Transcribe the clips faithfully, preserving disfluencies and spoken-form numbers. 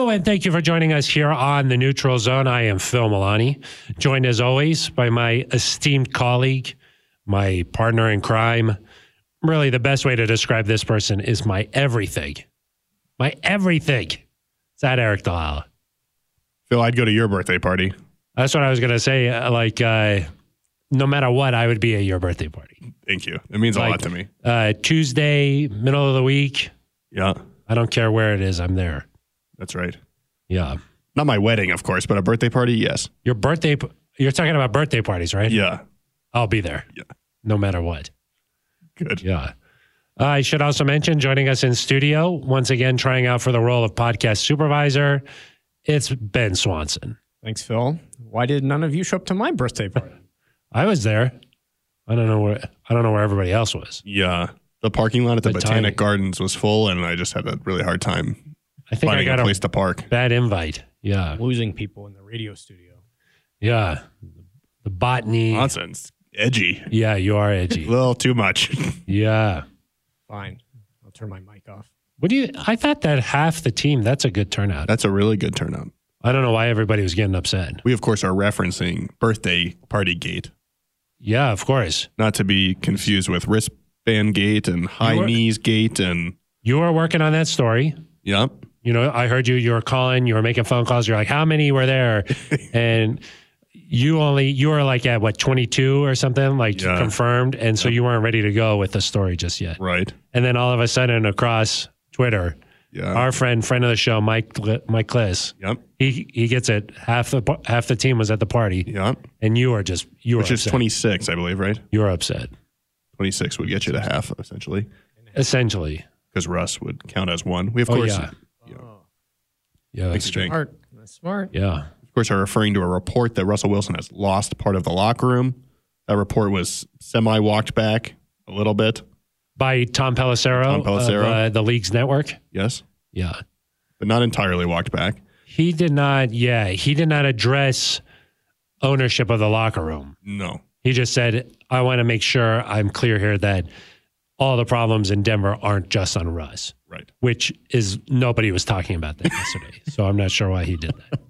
Hello, and thank you for joining us here on the Neutral Zone. I am Phil Milani, joined as always by my esteemed colleague, my partner in crime. Really, the best way to describe this person is my everything. My everything. Is that Eric Dalala? Phil, I'd go to your birthday party. That's what I was going to say. Uh, like, uh, no matter what, I would be at your birthday party. Thank you. It means like, a lot to me. Uh, Tuesday, middle of the week. Yeah. I don't care where it is. I'm there. That's right. Yeah. Not my wedding, of course, but a birthday party, yes. Your birthday, you're talking about birthday parties, right? Yeah. I'll be there. Yeah. No matter what. Good. Yeah. Uh, I should also mention, joining us in studio, once again, trying out for the role of podcast supervisor, it's Ben Swanson. Thanks, Phil. Why did none of you show up to my birthday party? I was there. I don't know where, I don't know where everybody else was. Yeah. The parking lot at the, The Botanic tiny- Gardens was full, and I just had a really hard time I think I finding got a a place to park. bad invite. Yeah. Losing people in the radio studio. Yeah. The botany. Nonsense. Edgy. Yeah, you are A edgy. little too much. Yeah. Fine. I'll turn my mic off. What do you, I thought that half the team, that's a good turnout. That's a really good turnout. I don't know why everybody was getting upset. We, of course, are referencing birthday party gate, Yeah, of course. not to be confused with wristband gate and high You were- knees gate. And You were working on that story. yep. You know, I heard you, you were calling, you were making phone calls. You're like, how many were there? And you only, you were like at what, twenty-two or something, like Yeah. confirmed. And so you weren't ready to go with the story just yet. Right. And then all of a sudden across Twitter, Yeah. our friend, friend of the show, Mike, Mike Kliss, Yep. he, he gets it. Half the, half the team was at the party Yep. and you were just, you were Which is upset. twenty-six, I believe, right? You were upset. twenty-six would get you to half, essentially, Essentially. because Russ would count as one. We, of Oh, course, yeah. Oh, Yeah, that's Thanks, true. Jake. smart. That's smart. Yeah. of course, are referring to a report that Russell Wilson has lost part of the locker room. That report was semi-walked back a little bit. By Tom Pelissero, Tom Pelissero. of uh, the league's network. Yes, Yeah. but not entirely walked back. He did not, yeah, he did not address ownership of the locker room. No. He just said, I want to make sure I'm clear here that all the problems in Denver aren't just on Russ, Right. which is nobody was talking about that yesterday. So I'm not sure why he did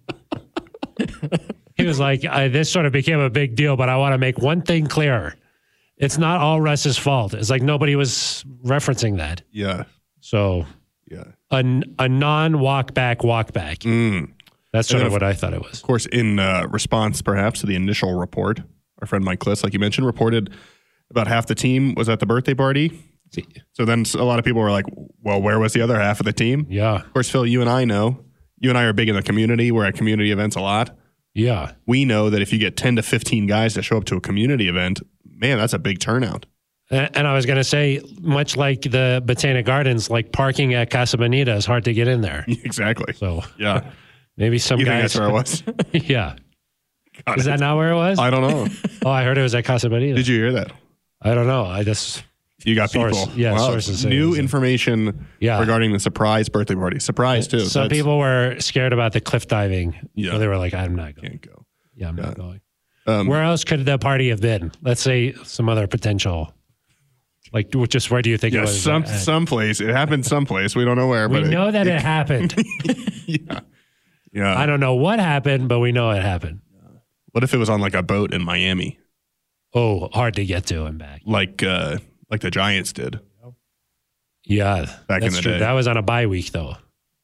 that. He was like, I, this sort of became a big deal, but I want to make one thing clear. It's not all Russ's fault. It's like nobody was referencing that. Yeah. So Yeah. a, a non-walk back, walk back. Mm. That's sort And of of- what I thought it was. Of course, in uh, response, perhaps, to the initial report, our friend Mike Kliss, like you mentioned, reported about half the team was at the birthday party. So then a lot of people were like, well, where was the other half of the team? Yeah. Of course, Phil, you and I know. You and I are big in the community. We're at community events a lot. Yeah. We know that if you get ten to fifteen guys to show up to a community event, man, that's a big turnout. And and I was going to say, much like the Botanic Gardens, like parking at Casa Bonita is hard to get in there. Exactly. So Yeah. maybe some You think guys. that's where it was? Yeah. Got Is it. that not where it was? I don't know. Oh, I heard it was at Casa Bonita. Did you hear that? I don't know. I just, You got Source- people. yeah, Wow. sources say New it was- information Yeah. regarding the surprise birthday party. Surprise, too. some That's- people were scared about the cliff diving. Yeah. So they were like, I'm not going. Can't go. Yeah, I'm not Yeah. going. Um, Where else could the party have been? Let's say some other potential. Like, just where do you think yeah, it was? some at? someplace. It happened someplace. We don't know where, we but know that it happened. it, yeah, yeah. I don't know what happened, but we know it happened. What if it was on like a boat in Miami, Oh, hard to get to and back. like uh, like the Giants did? Yeah, Back in that's the true. day. That was on a bye week, though.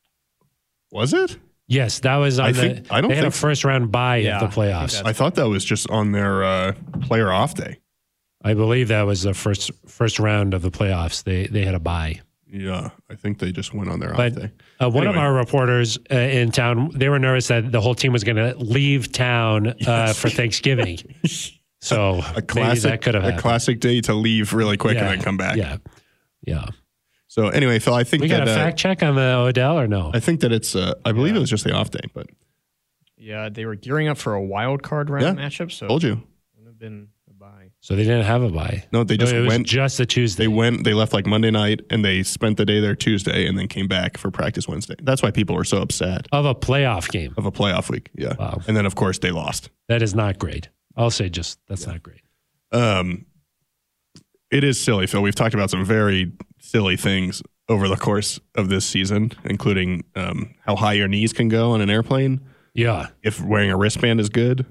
Was it? Yes, that was on I the. think- I don't they had a think so. first round bye Yeah, of the I think playoffs. that's- I thought that was just on their uh, player off day. I believe that was the first first round of the playoffs. They they had a bye. Yeah, I think they just went on their But off day. uh, one of Anyway. our reporters uh, in town, they were nervous that the whole team was going to leave town uh, for Thanksgiving. So A maybe classic, that could have a happened. classic day to leave really quick yeah, and then come back. Yeah, yeah. So anyway, Phil, I think We got that a uh, fact check on the Odell or no? I think that it's. Uh, I believe Yeah. it was just the off day, but Yeah, they were gearing up for a wild card round Yeah. matchup, so told you. it would have been a bye. So they didn't have a bye. No, they just it was went. just a Tuesday. They went. They left like Monday night, and they spent the day there Tuesday, and then came back for practice Wednesday. That's why people were so upset of a playoff game. of a playoff week. Yeah, Wow. and then of course they lost. That is not great. I'll say just that's not great. Um, it is silly, Phil. We've talked about some very silly things over the course of this season, including um, how high your knees can go on an airplane. Yeah. If wearing a wristband is good.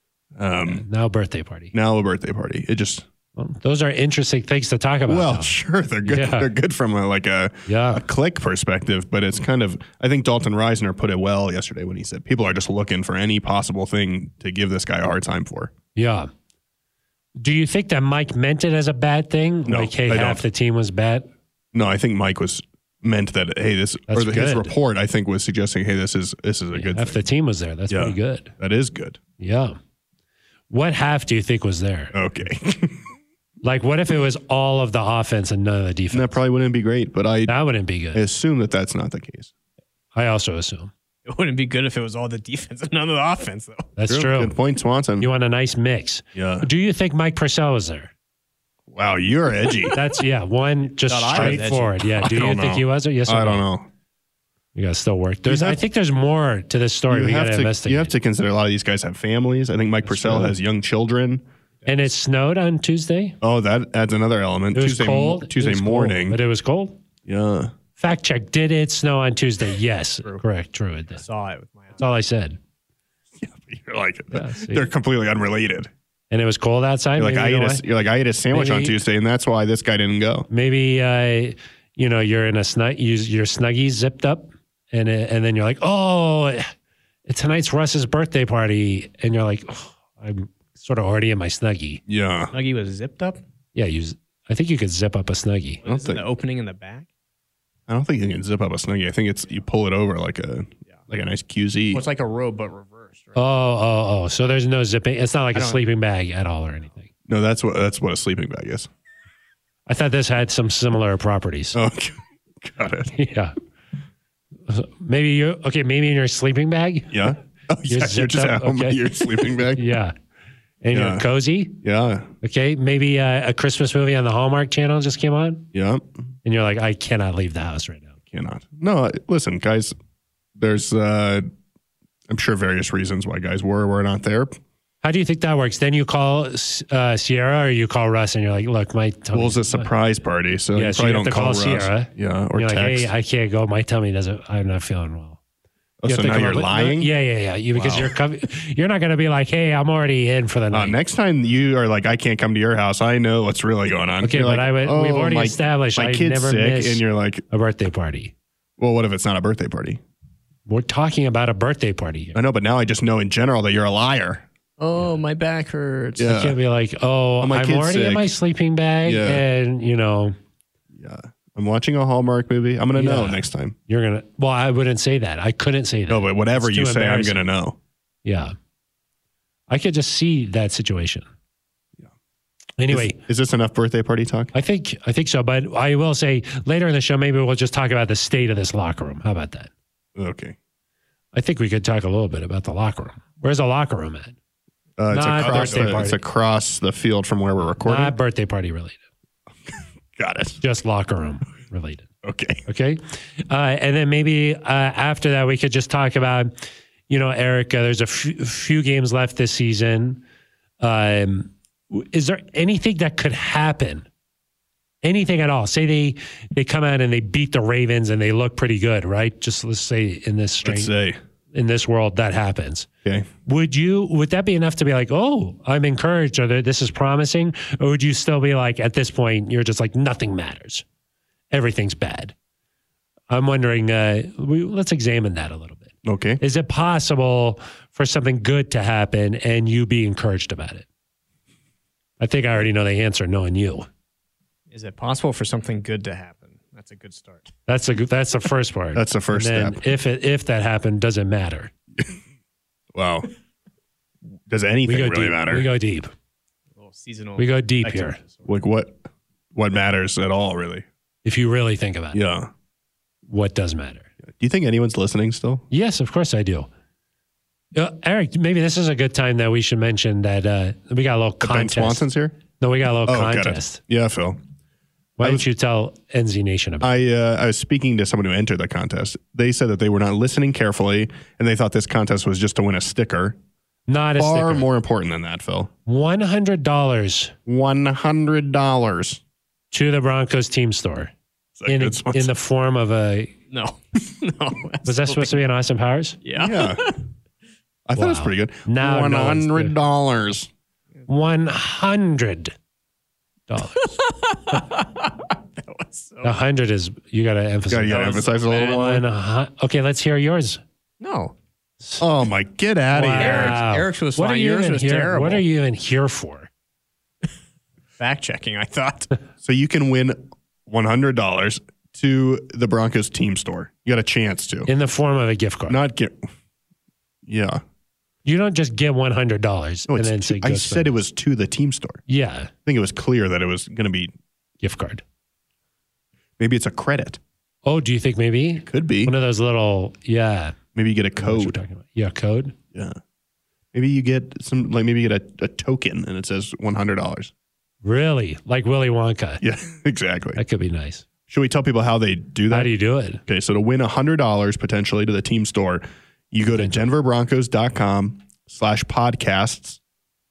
Um, now birthday party. Now a birthday party. It just. Well, those are interesting things to talk about. Well, though. sure, they're good. Yeah. They're good from a, like a, yeah. a click perspective, but it's kind of. I think Dalton Reisner put it well yesterday when he said people are just looking for any possible thing to give this guy a hard time for. Yeah. Do you think that Mike meant it as a bad thing? No, like, hey, I half don't. the team was bad. No, I think Mike was meant that. Hey, this That's or the, his good. report. I think was suggesting, hey, this is this is a good. Half thing. the team was there. That's Yeah. pretty good. That is good. Yeah. What half do you think was there? Okay. Like, what if it was all of the offense and none of the defense? That probably wouldn't be great, but I, That wouldn't be good. I assume that that's not the case. I also assume. It wouldn't be good if it was all the defense and none of the offense, though. That's true. Good point, Swanson. You want a nice mix. Yeah. Do you think Mike Purcell was there? Wow, you're edgy. That's, yeah, one just Thought I was straightforward. Yeah. I Do you don't think know. he was? Or yes or I don't no? know. You got to still work. There's, have- I think there's more to this story. You We got have to to investigate. you have to consider a lot of these guys have families. I think Mike Purcell true. has young children. And it snowed on Tuesday. Oh, that adds another element. It was Tuesday, cold. mo- It Tuesday was cold, morning. but it was cold. Yeah. Fact check. Did it snow on Tuesday? Yes. Correct. True. It I did. saw it with my eyes. That's all I said. You're like Yeah, see. they're completely unrelated. And it was cold outside. You're like Maybe I you know ate why? a, you're like I ate a sandwich on Maybe- Tuesday, and that's why this guy didn't go. Maybe uh, you know you're in a snug, you, your snuggie zipped up, and it, and then you're like, oh, tonight's Russ's birthday party, and you're like, oh, I'm sort of already in my snuggie. Yeah. Snuggie was zipped up. Yeah, you. I think you could zip up a snuggie. I don't Is it think the opening in the back? I don't think you can zip up a snuggie. I think it's you pull it over like a Yeah. like a nice Q Z. Well, it's like a robe, but reversed, right? Oh, oh, oh. So there's no zipping. It's not like I a don't- sleeping bag at all or anything. No, that's what that's what a sleeping bag is. I thought this had some similar properties. Oh, got it. Yeah. Maybe you okay? Maybe in your sleeping bag. Yeah. Oh, You're yeah. You're zipped just up? at home Okay. in your sleeping bag. Yeah. And Yeah. you're cozy. Yeah. Okay. Maybe uh, a Christmas movie on the Hallmark Channel just came on, Yeah. and you're like, I cannot leave the house right now. Cannot. No, listen, guys. There's, uh, I'm sure, various reasons why guys were or were not there. How do you think that works? Then you call uh, Sierra, or you call Russ, and you're like, look, my tummy. Well, it's a surprise party, so Yeah, you so probably you have don't to call Russ. Sierra. Yeah, or You're like, text. hey, I can't go. My tummy doesn't. I'm not feeling well. oh, You so have to now come you're up with- lying. Yeah, yeah, yeah. You, because Wow. you're com- you're not going to be like, hey, I'm already in for the Uh, night. next time you are like, I can't come to your house. I know what's really going on. Okay, You're but like, I would- oh, we've already my, established my I kid's never sick, miss- and you're like, A birthday party. well, what if it's not a birthday party? We're talking about a birthday party here. I know, but now I just know in general that you're a liar. Oh, my back hurts. Yeah. You can't be like, oh, Oh, my I'm kid's already in sick. my sleeping bag, Yeah. and you know, Yeah, I'm watching a Hallmark movie. I'm gonna know Yeah. next time. you're gonna. Well, I wouldn't say that. I couldn't say that. No, but whatever It's you too say, I'm embarrassing. gonna know. Yeah, I could just see that situation. Yeah. Anyway, Is, is this enough birthday party talk? I think I think so. But I will say later in the show, maybe we'll just talk about the state of this locker room. How about that? Okay. I think we could talk a little bit about the locker room. Where's the locker room at? Uh, it's, Not across birthday the, party. it's across the field from where we're recording. Not birthday party related. Got it. Just locker room related. Okay. Okay. Uh, and then maybe uh, after that, we could just talk about, you know, Eric, uh, there's a few, few games left this season. Um, w- is there anything that could happen? Anything at all? Say they, they come out and they beat the Ravens and they look pretty good, right? Just let's say in this Let's strange, say. in this world that happens. Okay. Would you, would that be enough to be like, oh, I'm encouraged, or that this is promising? Or would you still be like, at this point, you're just like, nothing matters. Everything's bad. I'm wondering, uh, we, let's examine that a little bit. Okay. Is it possible for something good to happen and you be encouraged about it? I think I already know the answer knowing you. Is it possible for something good to happen? That's a good start. That's a good, that's the first part. That's the first and then step. If it, if that happened, does it matter? Wow. Does We anything go really deep. matter? We go deep. A little seasonal. We go deep here. activities. like what? What matters at all? Really? If you really think about it, Yeah. what does matter? Do you think anyone's listening still? Yes, of course I do. Uh, Eric, maybe this is a good time that we should mention that uh, we got a little Ben contest. Swanson's here. No, we got a little Oh, got it. contest. Yeah, Phil. Why I don't was- you tell N Z Nation about it? I uh, I was speaking to someone who entered the contest. They said that they were not listening carefully, and they thought this contest was just to win a sticker. Not a Far sticker. more important than that, Phil. one hundred dollars One hundred dollars. to the Broncos team store. that in, good, a, Swanson? in the form of a. No, no. Was that supposed to be an Austin Powers? Yeah. Yeah. I thought it was Wow. pretty good. Now One no one's hundred dollars. One hundred dollars. That was so. A hundred is you got to emphasize. Gotta, gotta was emphasize a little bad. more. One hu- okay, let's hear yours. No. Oh my! Get out of Wow. here! Eric's- Eric's was what fine. Are you Yours even was here? terrible. What are you even here for? Fact checking, I thought. So you can win one hundred dollars to the Broncos team store. You got a chance to. In the form of a gift card. Not get. Yeah. You don't just get one hundred dollars No, and it's then to- say, I go said spend it was to the team store. Yeah, I think it was clear that it was going to be. gift card. Maybe it's a credit. Oh, do you think maybe Could be. one of those little? Yeah, Maybe you get a I know what you're code. talking about. Yeah, code. Yeah. Maybe you get some. Like maybe you get a, a token and it says one hundred dollars. Really, like Willy Wonka. Yeah. Exactly. That could be nice. Should we tell people how they do that? How do you do it? Okay, so to win one hundred dollars potentially to the team store, you go to denverbroncos.com slash podcasts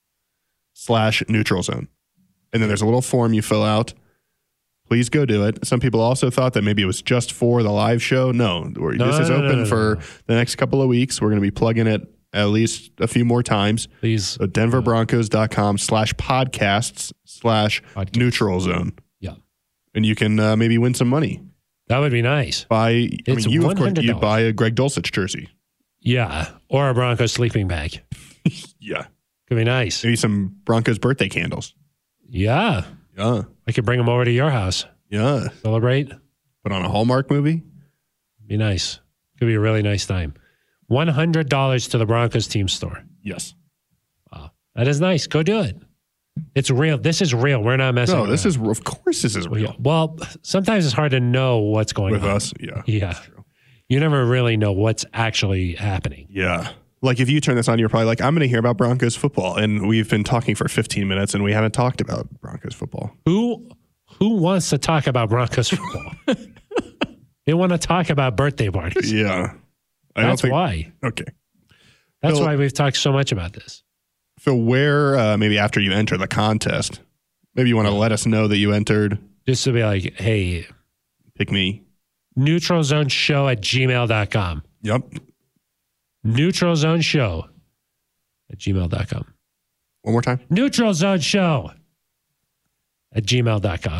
slash neutral zone. And then there's a little form you fill out. Please go do it. Some people also thought that maybe it was just for the live show. No, we're- No, this is no, no, open no, no, for no. the next couple of weeks. We're going to be plugging it at least a few more times. Please. So denverbroncos.com slash podcasts slash Podcast. neutral zone. Yeah, And you can uh, maybe win some money. that would be nice. Buy, I It's mean, you, of course, one hundred dollars. you'd buy a Greg Dulcich jersey. Yeah, or a Broncos sleeping bag. Yeah. Could be nice. Maybe some Broncos birthday candles. Yeah, Yeah. I could bring them over to your house. Yeah. Celebrate. Put on a Hallmark movie. Be nice. Could be a really nice time. One hundred dollars to the Broncos team store. Yes. Wow, that is nice. Go do it. It's real. This is real. We're not messing. No, this around. is, of course, this is real. Well, sometimes it's hard to know what's going With on us. Yeah. Yeah, you never really know what's actually happening. Yeah. Like if you turn this on, you're probably like, I'm going to hear about Broncos football. And we've been talking for fifteen minutes and we haven't talked about Broncos football. Who who wants to talk about Broncos football? They want to talk about birthday parties. Yeah. I That's don't think. why. Okay. That's Phil- why we've talked so much about this. So where, uh, maybe after you enter the contest, maybe you want to let us know that you entered. Just to be like, hey, Pick me. neutral zone show at gmail dot com. Yep. Neutral zone show at gmail dot com. One more time. Neutral zone show at gmail dot com.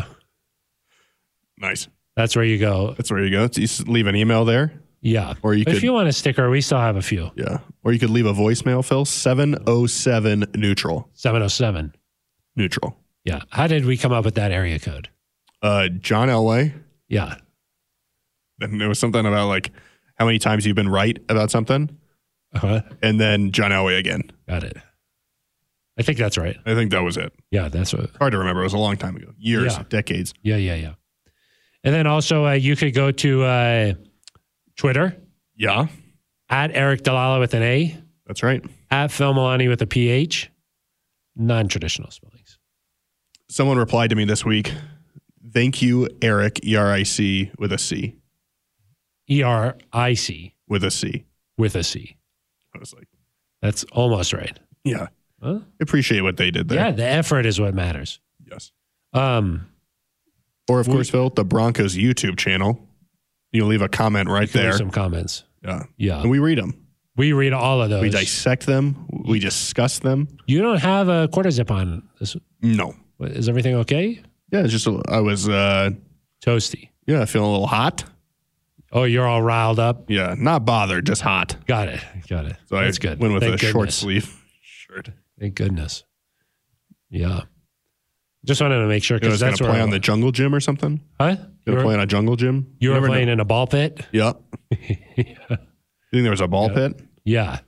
Nice. That's where you go. That's where you go. You just leave an email there. Yeah. Or you But if could- you want a sticker, we still have a few. Yeah. Or you could leave a voicemail, Phil. seven oh seven neutral. seven oh seven. Neutral. Yeah. How did we come up with that area code? Uh, John Elway. Yeah. And there was something about like how many times you've been right about something. Uh-huh. And then John Elway again. Got it. I think that's right. I think that was it. Yeah, that's what. Hard to remember. It was a long time ago. Years, Yeah. decades. Yeah, yeah, yeah. And then also, uh, you could go to uh, Twitter Yeah. at Eric Dalala with an A, That's right. at Phil Milani with a P H, non-traditional spellings. Someone replied to me this week. Thank you, Eric, E R I C with a C. E R I C With a C. with a C. I was like, That's almost right. yeah. Huh? Appreciate what they did there. Yeah, the effort is what matters. Yes. Um, Or, of course, Phil, the Broncos YouTube channel. You leave a comment right you can leave there. some comments. Yeah. Yeah. And we read them. We read all of those. We dissect them. We discuss them. You don't have a quarter zip on. This, No. is everything okay? Yeah, it's just, a, I was, uh, Toasty. yeah, feeling a little hot. Oh, you're all riled up. Yeah, not bothered, just hot. Got it. Got it. So That's I good. went with Thank a short goodness. sleeve shirt. Thank goodness. Yeah. Just wanted to make sure I was because going that's to where play I on the was. jungle gym or something. Huh? You Going to were, play on a jungle gym. you were never playing know. in a ball pit? Yep. yeah. You think there was a ball pit? Yeah.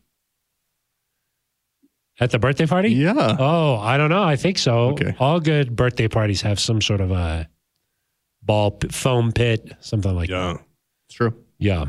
At the birthday party? Yeah. Oh, I don't know. I think so. Okay. All good birthday parties have some sort of a ball p- foam pit, something like that. Yeah. It's true. Yeah.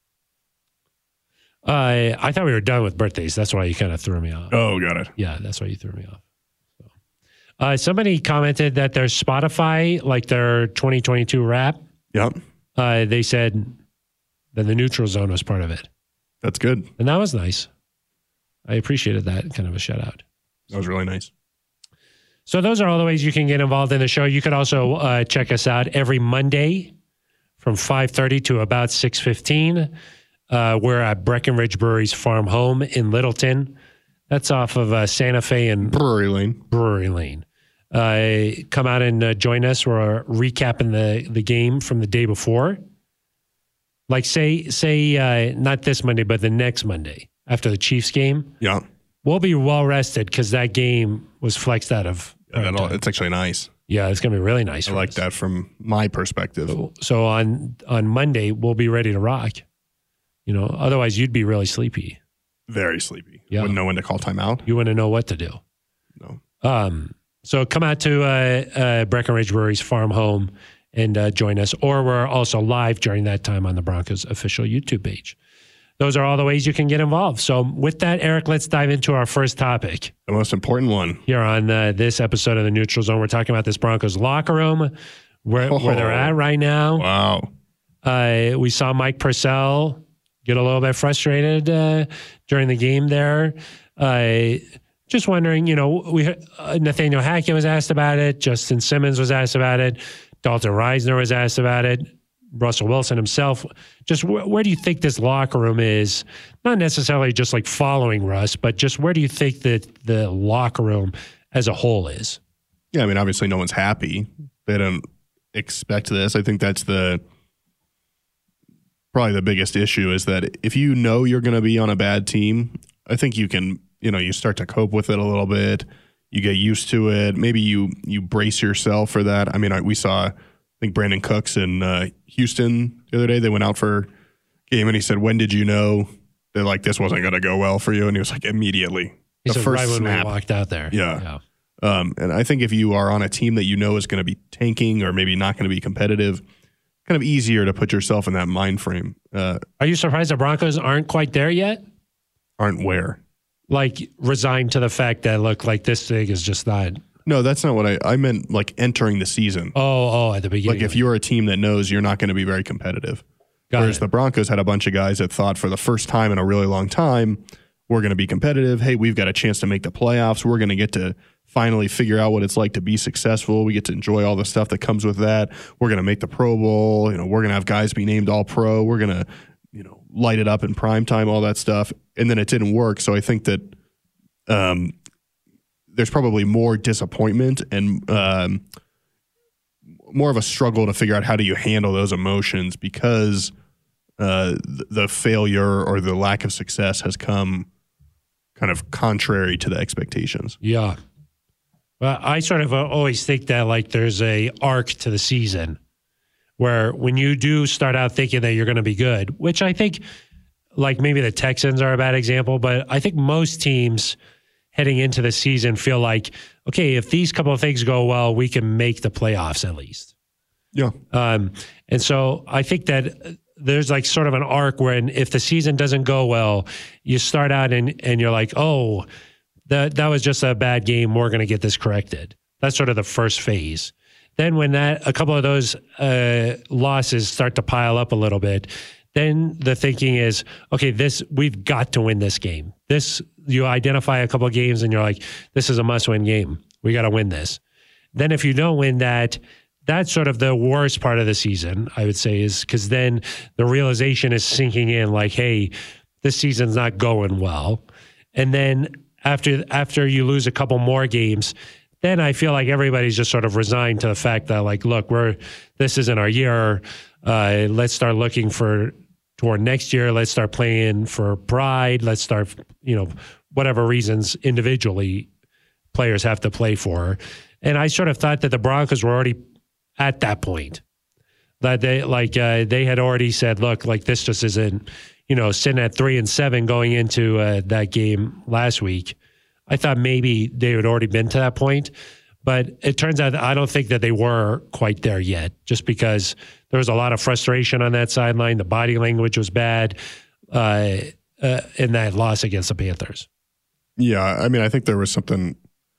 Uh, I thought we were done with birthdays. That's why you kind of threw me off. Oh, got it. Yeah, that's why you threw me off. So. Uh, somebody commented that their Spotify, like their twenty twenty-two rap, Yep. uh, they said that the neutral zone was part of it. That's good. And that was nice. I appreciated that kind of a shout out. That was really nice. So those are all the ways you can get involved in the show. You could also uh, check us out every Monday from five thirty to about six fifteen. Uh, we're at Breckenridge Brewery's farm home in Littleton. That's off of uh, Santa Fe and Brewery Lane. Brewery Lane. Uh, come out and uh, join us. We're recapping the, the game from the day before. Like say say uh, not this Monday, but the next Monday after the Chiefs game. Yeah. We'll be well rested because that game was flexed out of. Yeah, it's actually nice. Yeah, it's gonna be really nice. I like us. that from my perspective. So, so on on Monday we'll be ready to rock. You know, otherwise you'd be really sleepy. Very sleepy. Yeah. Wouldn't know when to call timeout. You wouldn't know what to do. No. Um. So come out to uh, uh, Breckenridge Brewery's farm home and uh, join us. Or we're also live during that time on the Broncos official YouTube page. Those are all the ways you can get involved. So with that, Eric, let's dive into our first topic. The most important one. Here on uh, this episode of the Neutral Zone, we're talking about this Broncos locker room, where, oh, where they're at right now. Wow. Uh, we saw Mike Purcell get a little bit frustrated uh, during the game there. Uh, just wondering, you know, we uh, Nathaniel Hackett was asked about it. Justin Simmons was asked about it. Dalton Reisner was asked about it. Russell Wilson himself. Just wh- where do you think this locker room is? Not necessarily just like following Russ, but just where do you think that the locker room as a whole is? Yeah, I mean, obviously no one's happy. They don't expect this. I think that's the probably the biggest issue is that if you know you're going to be on a bad team, I think you can, you know, you start to cope with it a little bit. You get used to it. Maybe you you brace yourself for that. I mean, I, we saw, I think Brandon Cooks in uh, Houston the other day. They went out for a game, and he said, "When did you know that like this wasn't going to go well for you?" And he was like, "Immediately, He the said first right when snap." we walked out there. Yeah. yeah. Um, and I think if you are on a team that you know is going to be tanking or maybe not going to be competitive, kind of easier to put yourself in that mind frame. Uh, Are you surprised the Broncos aren't quite there yet? aren't where? Like resigned to the fact that look, like this thing is just not. No, that's not what I, I meant. Like entering the season. Oh, oh, at the beginning. Like if you're a team that knows you're not going to be very competitive. Got Whereas it. the Broncos had a bunch of guys that thought for the first time in a really long time, we're going to be competitive. Hey, we've got a chance to make the playoffs. We're going to get to finally figure out what it's like to be successful. We get to enjoy all the stuff that comes with that. We're going to make the Pro Bowl. You know, we're going to have guys be named All Pro. We're going to, you know, light it up in prime time, all that stuff. And then it didn't work. So I think that um, there's probably more disappointment and um, more of a struggle to figure out how do you handle those emotions because uh, the failure or the lack of success has come kind of contrary to the expectations. Yeah. Well, I sort of always think that like there's a arc to the season where when you do start out thinking that you're going to be good, which I think like maybe the Texans are a bad example, but I think most teams heading into the season feel like, okay, if these couple of things go well, we can make the playoffs at least. Yeah. Um, and so I think that there's like sort of an arc where if the season doesn't go well, you start out and, and you're like, oh, that that was just a bad game. We're going to get this corrected. That's sort of the first phase. Then when that a couple of those uh, losses start to pile up a little bit, then the thinking is, okay, this we've got to win this game. This you identify a couple of games and you're like, this is a must-win game. We got to win this. Then if you don't win that, that's sort of the worst part of the season, I would say, is because then the realization is sinking in like, hey, this season's not going well. And then after after you lose a couple more games, then I feel like everybody's just sort of resigned to the fact that, like, look, we're this isn't our year. Uh, let's start looking for toward next year. Let's start playing for pride. Let's start, you know, whatever reasons individually players have to play for. And I sort of thought that the Broncos were already at that point. That they like uh, they had already said, look, like this just isn't, you know, sitting at three and seven going into uh, that game last week. I thought maybe they had already been to that point, but it turns out I don't think that they were quite there yet, just because there was a lot of frustration on that sideline. The body language was bad uh, uh, in that loss against the Panthers. Yeah, I mean, I think there was something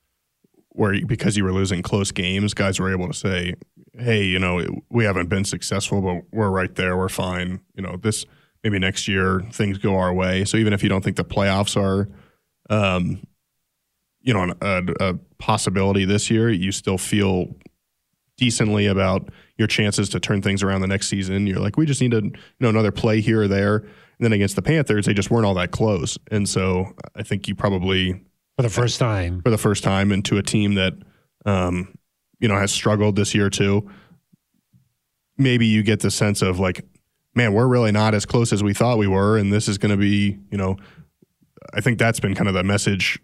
where because you were losing close games, guys were able to say, hey, you know, we haven't been successful, but we're right there. We're fine. You know, this maybe next year things go our way. So even if you don't think the playoffs are, um, you know, a, a possibility this year, you still feel decently about your chances to turn things around the next season. You're like, we just need a, you know, another play here or there. And then against the Panthers, they just weren't all that close. And so I think you probably for the first time, for the first time into a team that, um, you know, has struggled this year too. Maybe you get the sense of like, man, we're really not as close as we thought we were. And this is going to be, you know, I think that's been kind of the message,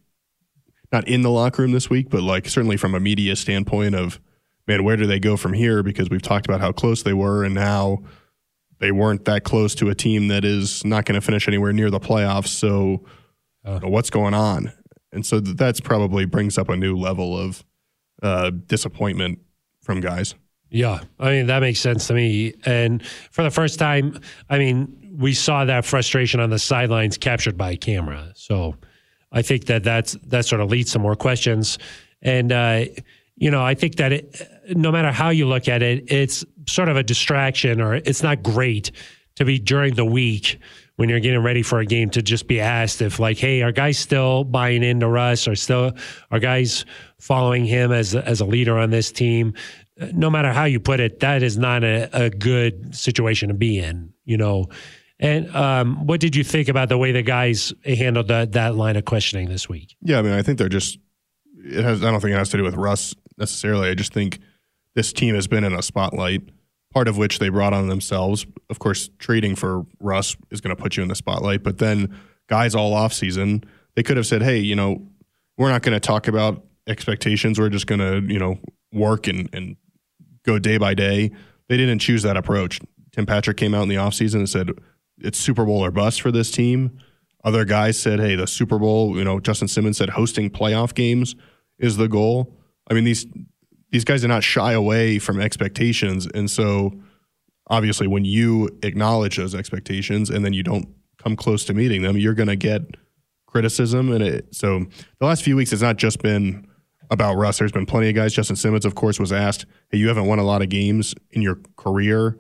not in the locker room this week, but like certainly from a media standpoint of, man, where do they go from here? Because we've talked about how close they were, and now they weren't that close to a team that is not going to finish anywhere near the playoffs. So uh. you know, what's going on? And so that's probably brings up a new level of uh, disappointment from guys. Yeah, I mean, that makes sense to me. And for the first time, I mean, we saw that frustration on the sidelines captured by camera. So I think that that's, that sort of leads to more questions. And, uh, you know, I think that it, no matter how you look at it, it's sort of a distraction, or it's not great to be during the week when you're getting ready for a game to just be asked if, like, hey, are guys still buying into Russ, or still are guys following him as as a leader on this team? No matter how you put it, that is not a, a good situation to be in, you know. And um, what did you think about the way the guys handled that that line of questioning this week? Yeah, I mean, I think they're just. It has. I don't think it has to do with Russ necessarily. I just think this team has been in a spotlight, part of which they brought on themselves. Of course, trading for Russ is going to put you in the spotlight, but then guys all off season, they could have said, hey, you know, we're not going to talk about expectations. We're just going to, you know, work and, and go day by day. They didn't choose that approach. Tim Patrick came out in the offseason and said, it's Super Bowl or bust for this team. Other guys said, hey, the Super Bowl, you know, Justin Simmons said hosting playoff games is the goal. I mean, these these guys do not shy away from expectations. And so obviously when you acknowledge those expectations and then you don't come close to meeting them, you're going to get criticism. And it, so the last few weeks, it's not just been about Russ. There's been plenty of guys. Justin Simmons, of course, was asked, hey, you haven't won a lot of games in your career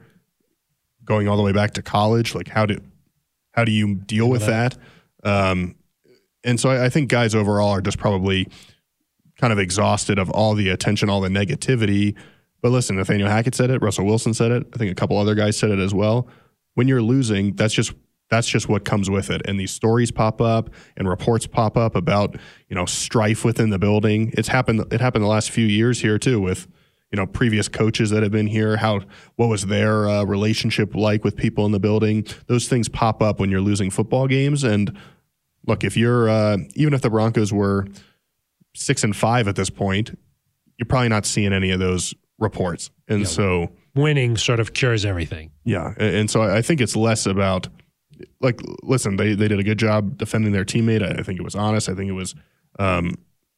going all the way back to college. Like, how do, how do you deal with that? Um, and so I, I think guys overall are just probably kind of exhausted of all the attention, all the negativity. But listen, Nathaniel Hackett said it. Russell Wilson said it. I think a couple other guys said it as well. When you're losing, that's just that's just what comes with it. And these stories pop up and reports pop up about, you know, strife within the building. It's happened. It happened the last few years here too with, you know, previous coaches that have been here. How what was their uh, relationship like with people in the building? Those things pop up when you're losing football games. And look, if you're uh, even if the Broncos were six and five at this point, you're probably not seeing any of those reports. And yeah, so winning sort of cures everything. Yeah. And so I think it's less about, like, listen, they, they did a good job defending their teammate. I think it was honest. I think it was um,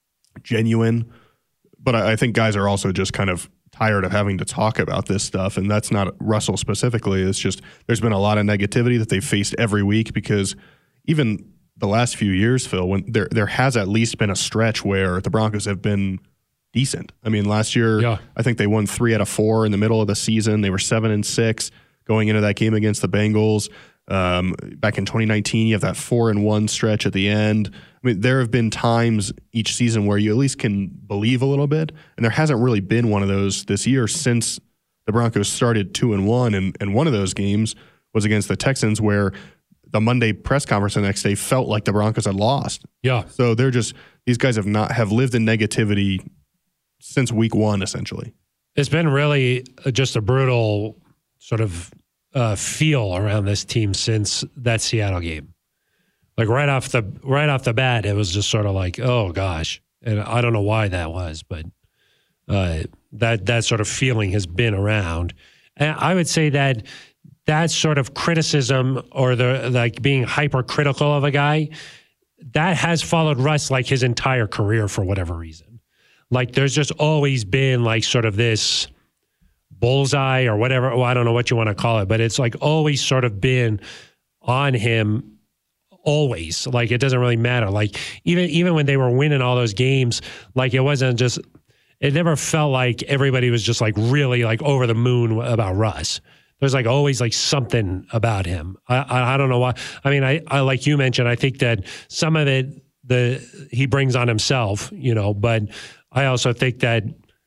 genuine. But I, I think guys are also just kind of tired of having to talk about this stuff. And that's not Russell specifically. It's just there's been a lot of negativity that they've faced every week, because even the last few years, Phil, when there there has at least been a stretch where the Broncos have been decent. I mean, last year, yeah. I think they won three out of four in the middle of the season. They were seven and six going into that game against the Bengals. Um, back in twenty nineteen, you have that four and one stretch at the end. I mean, there have been times each season where you at least can believe a little bit, and there hasn't really been one of those this year since the Broncos started two and one. And, and one of those games was against the Texans, where the Monday press conference the next day felt like the Broncos had lost. Yeah. So they're just, these guys have not, have lived in negativity since week one, essentially. It's been really just a brutal sort of uh, feel around this team since that Seattle game. Like right off the, right off the bat, it was just sort of like, oh gosh. And I don't know why that was, but uh, that, that sort of feeling has been around. And I would say that that sort of criticism, or the like being hypercritical of a guy, that has followed Russ like his entire career for whatever reason. Like there's just always been like sort of this bullseye or whatever. Well, I don't know what you want to call it, but it's like always sort of been on him always. Like it doesn't really matter. Like even, even when they were winning all those games, like it wasn't just, it never felt like everybody was just like really like over the moon about Russ. There's like always like something about him. I, I I don't know why. I mean, I, I like you mentioned, I think that some of it the he brings on himself, you know, but I also think that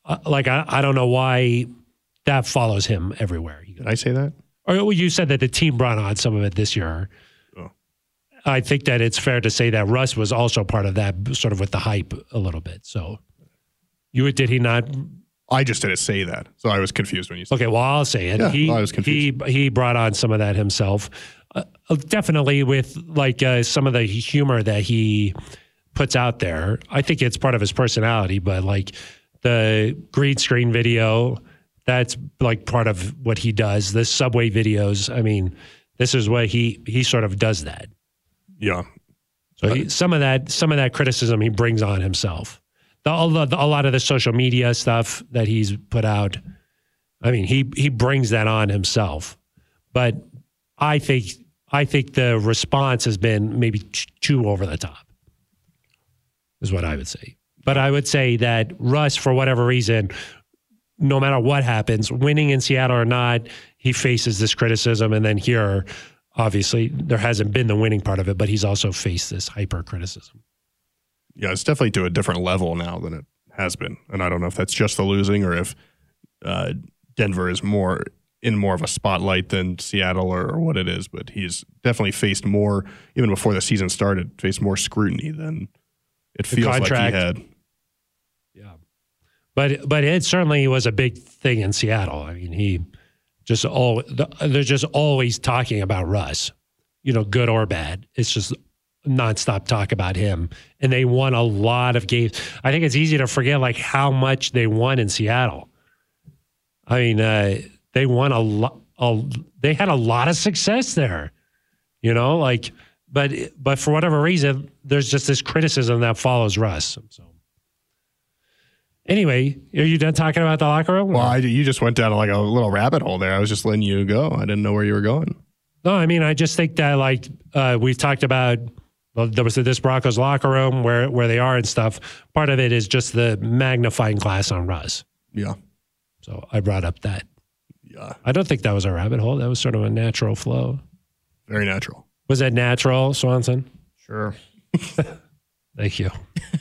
uh, like I, I don't know why that follows him everywhere. Did I say that? Or well, you said that the team brought on some of it this year. Oh. I think that it's fair to say that Russ was also part of that, sort of with the hype a little bit. So, you did he not? I just didn't say that, so I was confused when you said. Okay, well I'll say it. Yeah, he I was confused. he he brought on some of that himself, uh, definitely with like uh, some of the humor that he puts out there. I think it's part of his personality, but like the green screen video. That's like part of what he does. The subway videos. I mean, this is what he he sort of does that. Yeah. So he, some of that some of that criticism he brings on himself. The, a lot of the social media stuff that he's put out. I mean, he he brings that on himself. But I think I think the response has been maybe too over the top. Is what I would say. But I would say that Russ, for whatever reason, no matter what happens, winning in Seattle or not, he faces this criticism. And then here, obviously, there hasn't been the winning part of it, but he's also faced this hyper criticism. Yeah, it's definitely to a different level now than it has been. And I don't know if that's just the losing or if uh, Denver is more in more of a spotlight than Seattle or, or what it is. But he's definitely faced more, even before the season started, faced more scrutiny than it feels like he had. Yeah. But but it certainly was a big thing in Seattle. I mean, he just all they're just always talking about Russ, you know, good or bad. It's just nonstop talk about him, and they won a lot of games. I think it's easy to forget like how much they won in Seattle. I mean, uh, they won a lot. They had a lot of success there, you know, like. But but for whatever reason, there's just this criticism that follows Russ. So. Anyway, are you done talking about the locker room? Well, I, you just went down like a little rabbit hole there. I was just letting you go. I didn't know where you were going. No, I mean, I just think that like uh, we've talked about, well, there was this Broncos locker room where, where they are and stuff. Part of it is just the magnifying glass on Russ. Yeah. So I brought up that. Yeah. I don't think that was a rabbit hole. That was sort of a natural flow. Very natural. Was that natural, Swanson? Sure. Thank you.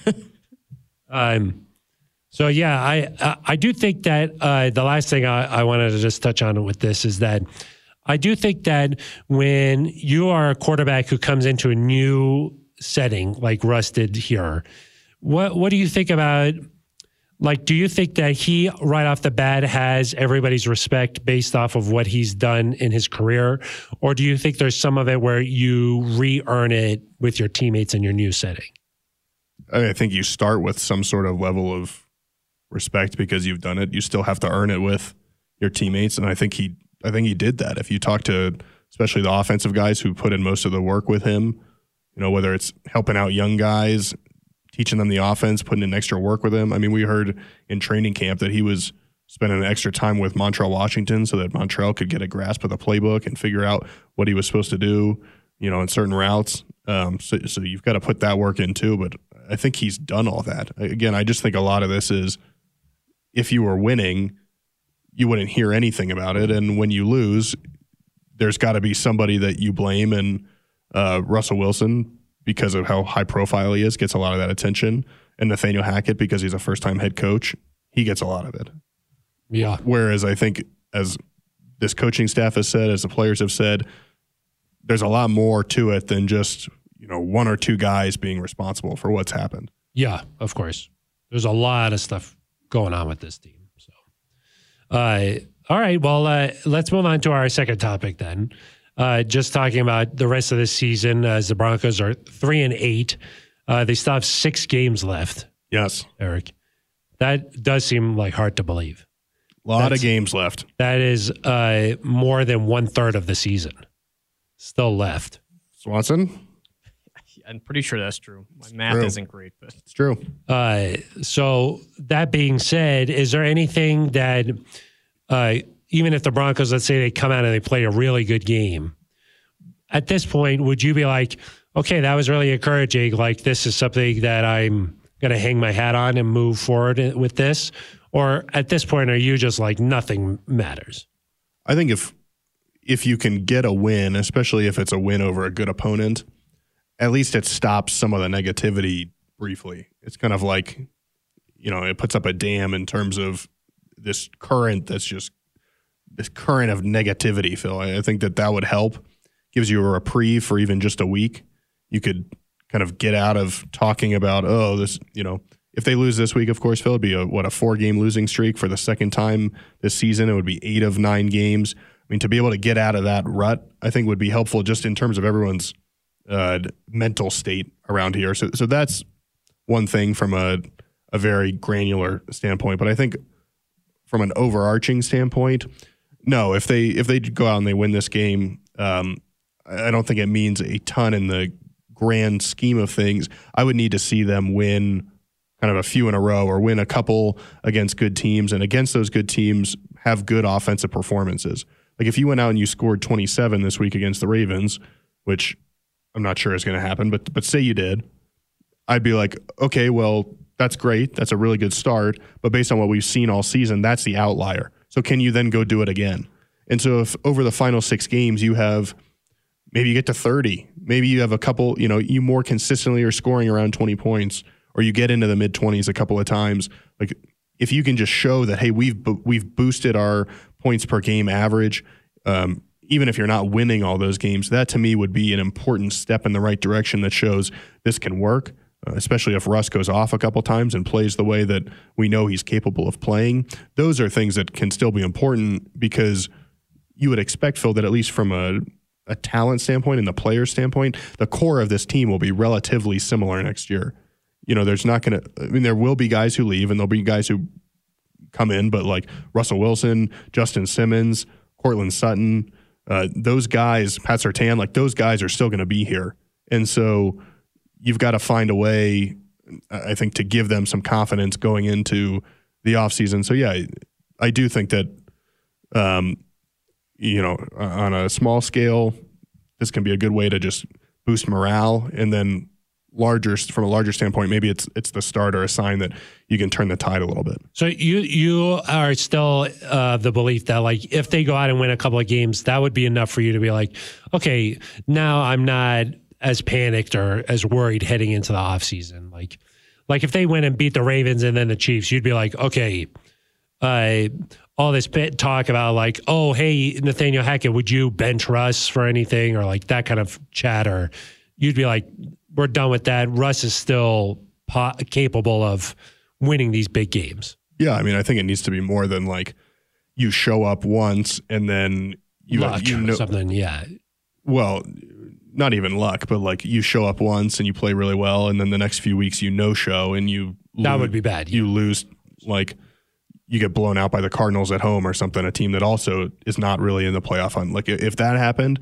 um. So, yeah, I I do think that uh, the last thing I, I wanted to just touch on with this is that I do think that when you are a quarterback who comes into a new setting like Russ did here, what what do you think about, like, do you think that he right off the bat has everybody's respect based off of what he's done in his career? Or do you think there's some of it where you re-earn it with your teammates in your new setting? I mean, I think you start with some sort of level of respect because you've done it. You still have to earn it with your teammates, and I think he, I think he did that. If you talk to, especially the offensive guys who put in most of the work with him, you know, whether it's helping out young guys, teaching them the offense, putting in extra work with them. I mean, we heard in training camp that he was spending extra time with Montreal Washington so that Montreal could get a grasp of the playbook and figure out what he was supposed to do, you know, in certain routes. Um, so, so you've got to put that work in too. But I think he's done all that. Again, I just think a lot of this is, if you were winning, you wouldn't hear anything about it. And when you lose, there's got to be somebody that you blame. And uh, Russell Wilson, because of how high profile he is, gets a lot of that attention. And Nathaniel Hackett, because he's a first-time head coach, he gets a lot of it. Yeah. Whereas I think, as this coaching staff has said, as the players have said, there's a lot more to it than just, you know, one or two guys being responsible for what's happened. Yeah, of course. There's a lot of stuff going on with this team. So, uh, all right. Well, uh, let's move on to our second topic then. Uh, just talking about the rest of the season, as the Broncos are three and eight. Uh, they still have six games left. Yes, Eric. That does seem like hard to believe. A lot That's, of games left. That is uh, more than one third of the season still left. Swanson? I'm pretty sure that's true. My math true. isn't great, but It's true. Uh, so that being said, is there anything that, uh, even if the Broncos, let's say they come out and they play a really good game, at this point, would you be like, okay, that was really encouraging. Like, this is something that I'm going to hang my hat on and move forward with this? Or at this point, are you just like, nothing matters? I think if if you can get a win, especially if it's a win over a good opponent, at least it stops some of the negativity briefly. It's kind of like, you know, it puts up a dam in terms of this current that's just this current of negativity, Phil. I, I think that that would help. Gives you a reprieve for even just a week. You could kind of get out of talking about, oh, this, you know, if they lose this week, of course, Phil, it'd be a, what, a four-game losing streak for the second time this season. It would be eight of nine games. I mean, to be able to get out of that rut, I think would be helpful just in terms of everyone's uh, mental state around here. So, so that's one thing from a, a very granular standpoint. But I think from an overarching standpoint, no, if they if they go out and they win this game, um, I don't think it means a ton in the grand scheme of things. I would need to see them win kind of a few in a row or win a couple against good teams, and against those good teams have good offensive performances. Like if you went out and you scored twenty-seven this week against the Ravens, which I'm not sure is going to happen, but but say you did, I'd be like, okay, well, that's great. That's a really good start. But based on what we've seen all season, that's the outlier. So can you then go do it again? And so if over the final six games you have, maybe you get to thirty, maybe you have a couple, you know, you more consistently are scoring around twenty points, or you get into the mid twenties a couple of times. Like if you can just show that, hey, we've we've boosted our points per game average, um, even if you're not winning all those games, that to me would be an important step in the right direction that shows this can work, uh, especially if Russ goes off a couple times and plays the way that we know he's capable of playing. Those are things that can still be important, because you would expect, Phil, that at least from a, a talent standpoint and the player standpoint, the core of this team will be relatively similar next year. You know, there's not going to, I mean, there will be guys who leave and there'll be guys who come in, but like Russell Wilson, Justin Simmons, Cortland Sutton, uh, those guys, Pat Surtain, like those guys are still going to be here. And so you've got to find a way, I think, to give them some confidence going into the offseason. So, yeah, I, I do think that, um, you know, on a small scale, this can be a good way to just boost morale. And then larger, from a larger standpoint, maybe it's it's the start or a sign that you can turn the tide a little bit. So you you are still uh, the belief that, like, if they go out and win a couple of games, that would be enough for you to be like, okay, now I'm not as panicked or as worried heading into the offseason. Like, like if they win and beat the Ravens and then the Chiefs, you'd be like, okay, uh, all this bit talk about like, oh, hey, Nathaniel Hackett, would you bench Russ for anything, or like that kind of chatter? You'd be like, we're done with that. Russ is still po- capable of winning these big games. Yeah, I mean, I think it needs to be more than like you show up once and then you, luck you know something. Yeah. Well, not even luck, but like you show up once and you play really well, and then the next few weeks you no show and you that lose, would be bad. You lose, like you get blown out by the Cardinals at home or something, a team that also is not really in the playoff hunt. Like if that happened,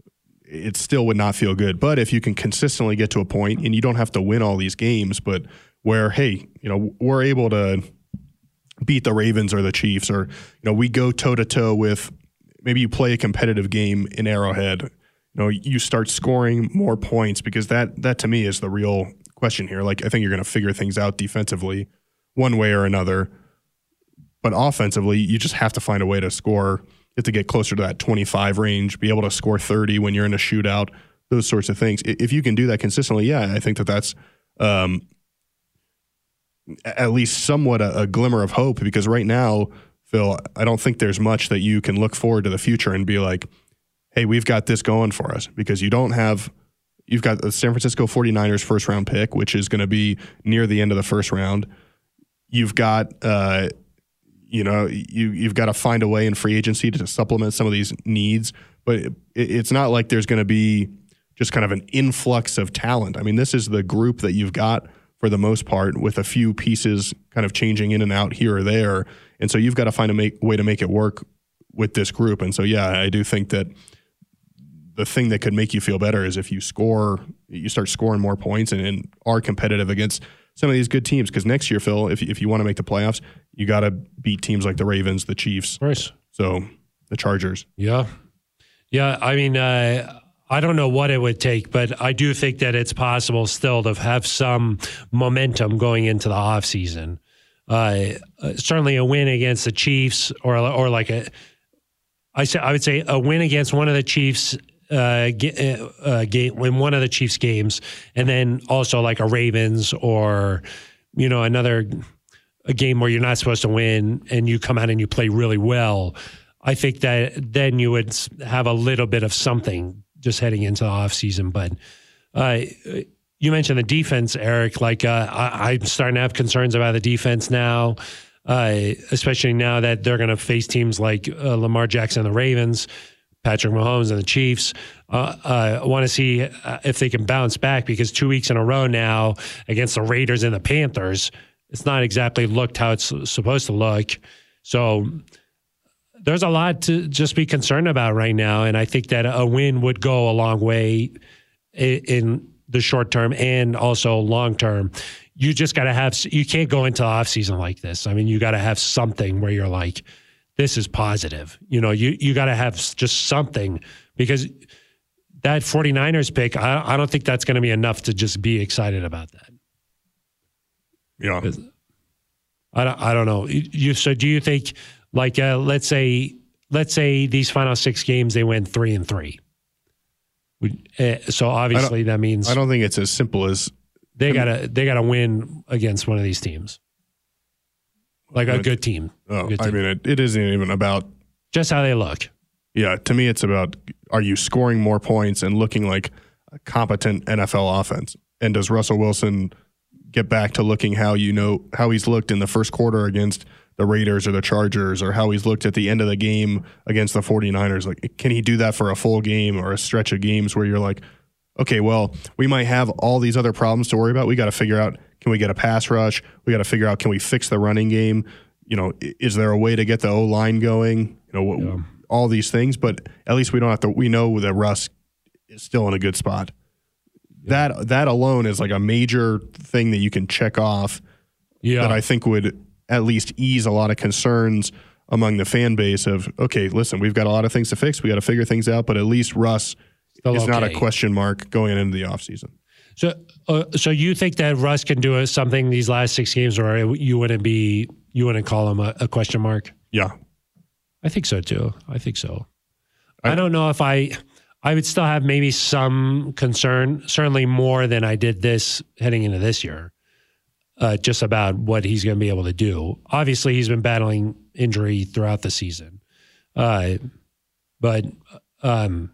it still would not feel good. But if you can consistently get to a point, and you don't have to win all these games, but where, hey, you know, we're able to beat the Ravens or the Chiefs, or, you know, we go toe to toe with, maybe you play a competitive game in Arrowhead, you know, you start scoring more points, because that, that to me is the real question here. Like, I think you're going to figure things out defensively one way or another, but offensively, you just have to find a way to score. You have to get closer to that twenty-five range, be able to score thirty when you're in a shootout, those sorts of things. If you can do that consistently, yeah, I think that that's um, at least somewhat a, a glimmer of hope, because right now, Phil, I don't think there's much that you can look forward to the future and be like, hey, we've got this going for us, because you don't have, you've got the San Francisco forty-niners first round pick, which is going to be near the end of the first round. You've got, uh, you know, you, you've got to find a way in free agency to supplement some of these needs, but it, it's not like there's going to be just kind of an influx of talent. I mean, this is the group that you've got for the most part, with a few pieces kind of changing in and out here or there. And so you've got to find a make, way to make it work with this group. And so, yeah, I do think that the thing that could make you feel better is if you score, you start scoring more points and, and are competitive against some of these good teams. Because next year, Phil, if if you want to make the playoffs, you got to beat teams like the Ravens, the Chiefs, nice. So the Chargers. Yeah, yeah. I mean, uh, I don't know what it would take, but I do think that it's possible still to have some momentum going into the offseason. Uh, uh, certainly, a win against the Chiefs, or or like a, I say, I would say a win against one of the Chiefs. Uh, uh, game win one of the Chiefs games, and then also like a Ravens or, you know, another a game where you're not supposed to win and you come out and you play really well, I think that then you would have a little bit of something just heading into the offseason. But uh, you mentioned the defense, Eric. Like uh, I, I'm starting to have concerns about the defense now, uh, especially now that they're going to face teams like uh, Lamar Jackson and the Ravens, Patrick Mahomes and the Chiefs. Uh, uh, I want to see uh, if they can bounce back, because two weeks in a row now against the Raiders and the Panthers, it's not exactly looked how it's supposed to look. So there's a lot to just be concerned about right now, and I think that a win would go a long way in, in the short term and also long term. You just got to have – you can't go into the offseason like this. I mean, you got to have something where you're like, this is positive. You know, you, you got to have just something, because that 49ers pick, I, I don't think that's going to be enough to just be excited about that. Yeah. I don't, I don't know. You, so do you think, like, uh, let's say, let's say these final six games, they went three and three. Uh, so obviously that means I don't think it's as simple as they gotta, they gotta win against one of these teams. Like a good team. Oh, good I team. mean, it, it isn't even about just how they look. Yeah, to me, it's about, are you scoring more points and looking like a competent N F L offense? And does Russell Wilson get back to looking how you know how he's looked in the first quarter against the Raiders or the Chargers, or how he's looked at the end of the game against the 49ers? Like, can he do that for a full game or a stretch of games where you're like, okay, well, we might have all these other problems to worry about. We got to figure out, can we get a pass rush? We got to figure out, can we fix the running game? You know, is there a way to get the O-line going? You know, what, yeah. all these things, but at least we don't have to, we know that Russ is still in a good spot. Yeah. That that alone is like a major thing that you can check off yeah. that I think would at least ease a lot of concerns among the fan base of, okay, listen, we've got a lot of things to fix. We got to figure things out, but at least Russ still is okay. Not a question mark going into the offseason. So, uh, so you think that Russ can do something these last six games, or you wouldn't be, you wouldn't call him a, a question mark? Yeah, I think so too. I think so. I, I don't know if I, I would still have maybe some concern, certainly more than I did this heading into this year, uh, just about what he's going to be able to do. Obviously, he's been battling injury throughout the season, uh, but um,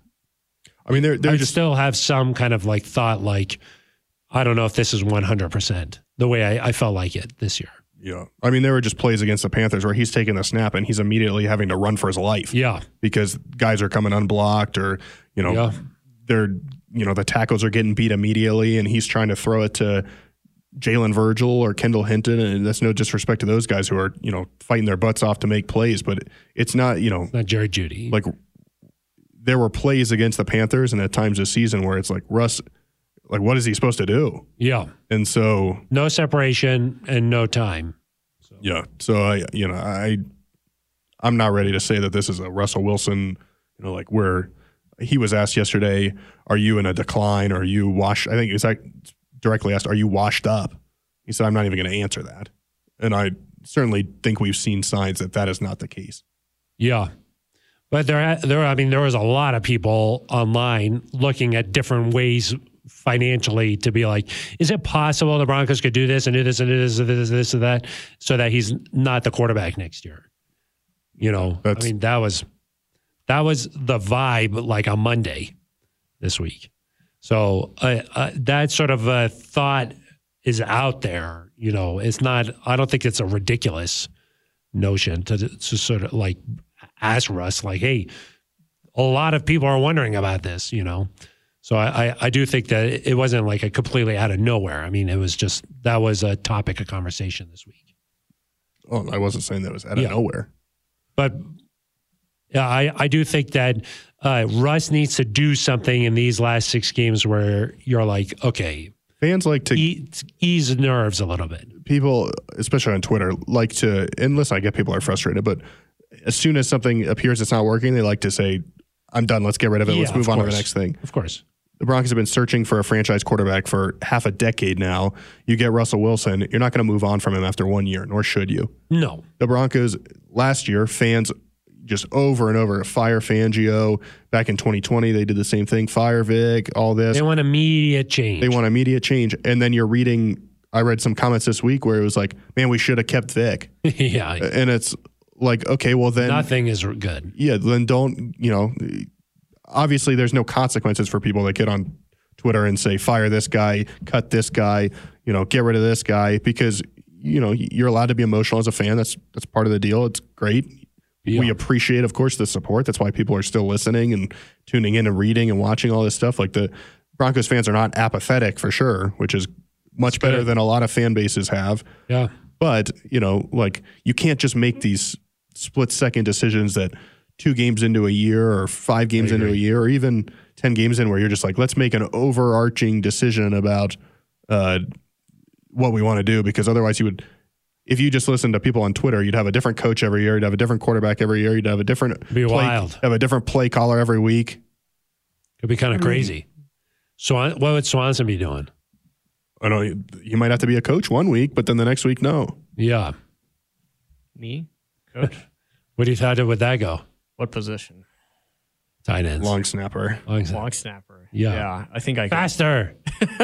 I mean, they're, they're I just still have some kind of like thought, like, I don't know if this is one hundred percent the way I, I felt like it this year. Yeah. I mean, there were just plays against the Panthers where he's taking the snap and he's immediately having to run for his life. Yeah. Because guys are coming unblocked, or, you know, yeah. they're, you know, the tackles are getting beat immediately, and he's trying to throw it to Jalen Virgil or Kendall Hinton. And that's no disrespect to those guys who are, you know, fighting their butts off to make plays, but it's not, you know, it's not Jerry Jeudy. Like, there were plays against the Panthers and at times this season where it's like, Russ, like, what is he supposed to do? Yeah. And so no separation and no time. So. Yeah. So I, you know, I, I'm not ready to say that this is a Russell Wilson, you know, like where he was asked yesterday, are you in a decline? Or are you washed? I think it's like directly asked, are you washed up? He said, I'm not even going to answer that. And I certainly think we've seen signs that that is not the case. Yeah. But there, there, I mean, there was a lot of people online looking at different ways financially to be like, is it possible the Broncos could do this and do this and do this and this and this and that, so that he's not the quarterback next year? You know, That's, I mean, that was that was the vibe like on Monday this week. So uh, uh, that sort of uh, thought is out there. You know, it's not. I don't think it's a ridiculous notion to to sort of like ask Russ, like, hey, a lot of people are wondering about this. You know. So I, I, I do think that it wasn't like a completely out of nowhere. I mean, it was just, that was a topic of conversation this week. Oh, I wasn't saying that it was out of yeah. nowhere. But yeah, I, I do think that uh, Russ needs to do something in these last six games where you're like, okay. Fans like to ease, ease nerves a little bit. People, especially on Twitter, like to, and listen, I get people are frustrated, but as soon as something appears that's not working, they like to say, I'm done, let's get rid of it, yeah, let's move on course. to the next thing. Of course. The Broncos have been searching for a franchise quarterback for half a decade now. You get Russell Wilson, you're not going to move on from him after one year, nor should you. No. The Broncos, last year, fans just over and over, fire Fangio. Back in twenty twenty, they did the same thing, fire Vic, all this. They want immediate change. They want immediate change. And then you're reading I read some comments this week where it was like, man, we should have kept Vic. yeah. And it's like, okay, well then. Nothing is good. Yeah, then don't, you know, obviously there's no consequences for people that get on Twitter and say, fire this guy, cut this guy, you know, get rid of this guy, because, you know, you're allowed to be emotional as a fan. That's that's part of the deal. It's great. Yeah. We appreciate, of course, the support. That's why people are still listening and tuning in and reading and watching all this stuff. Like, the Broncos fans are not apathetic for sure, which is much better than a lot of fan bases have. Yeah. But, you know, like, you can't just make these split second decisions that two games into a year or five games into a year or even ten games in where you're just like, let's make an overarching decision about uh, what we want to do, because otherwise you would, if you just listen to people on Twitter, you'd have a different coach every year, you'd have a different quarterback every year, you'd have a different It'd be play, wild. have a different play caller every week. It'd be kind of crazy. Swan, what would Swanson be doing? I know you, you might have to be a coach one week, but then the next week, no. Yeah. Me? Coach? What do you thought would that go? What position? Tight ends. Long snapper. Long, Long snapper. Yeah. Yeah. I think I could. Faster.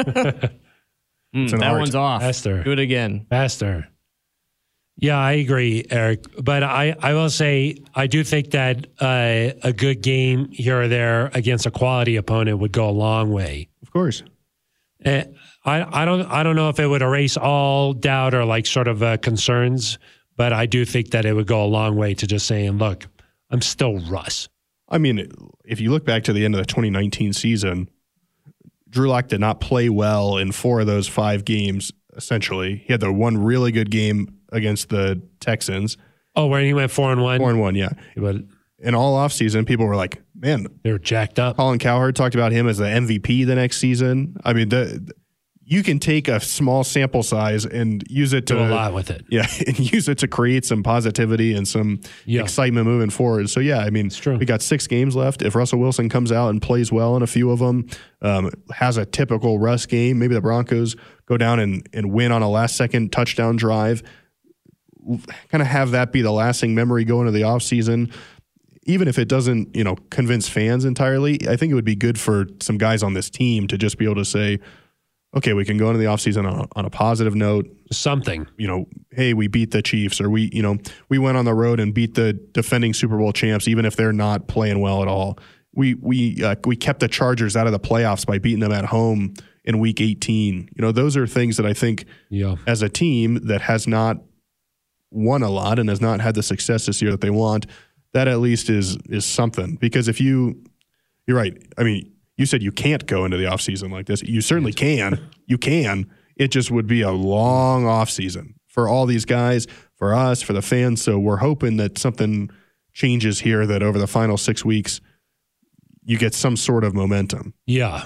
Mm, an that art. one's off. Faster. Do it again. Faster. Yeah, I agree, Eric. But I, I will say I do think that uh, a good game here or there against a quality opponent would go a long way. Of course. Uh, I I don't I don't know if it would erase all doubt or like sort of uh, concerns, but I do think that it would go a long way to just saying, look, I'm still Russ. I mean, if you look back to the end of the twenty nineteen season, Drew Lock did not play well in four of those five games, essentially. He had the one really good game against the Texans. Oh, where he went four and one? Four and one, yeah. But and all offseason, people were like, man, they were jacked up. Colin Cowherd talked about him as the M V P the next season. I mean, the, you can take a small sample size and use it to do a lot with it. Yeah, and use it to create some positivity and some yeah. excitement moving forward. So, yeah, I mean, it's true. We got six games left. If Russell Wilson comes out and plays well in a few of them, um, has a typical Russ game, maybe the Broncos go down and, and win on a last-second touchdown drive, kind of have that be the lasting memory going into the offseason. Even if it doesn't, you know, convince fans entirely, I think it would be good for some guys on this team to just be able to say, okay, we can go into the offseason on a, on a positive note. Something. You know, hey, we beat the Chiefs, or we, you know, we went on the road and beat the defending Super Bowl champs, even if they're not playing well at all. We we uh, we kept the Chargers out of the playoffs by beating them at home in Week eighteen. You know, those are things that I think yeah. as a team that has not won a lot and has not had the success this year that they want, that at least is is something. Because if you, you're right. I mean, you said you can't go into the offseason like this. You certainly can. You can. It just would be a long offseason for all these guys, for us, for the fans. So we're hoping that something changes here, that over the final six weeks, you get some sort of momentum. Yeah.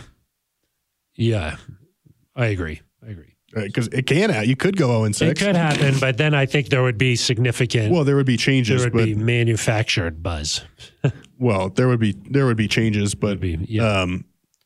Yeah. I agree. I agree. Because it can happen. You could go oh and six. It could happen, but then I think there would be significant. Well, there would be changes. There would but, be manufactured buzz. well, there would be there would be changes, but be, yeah. um,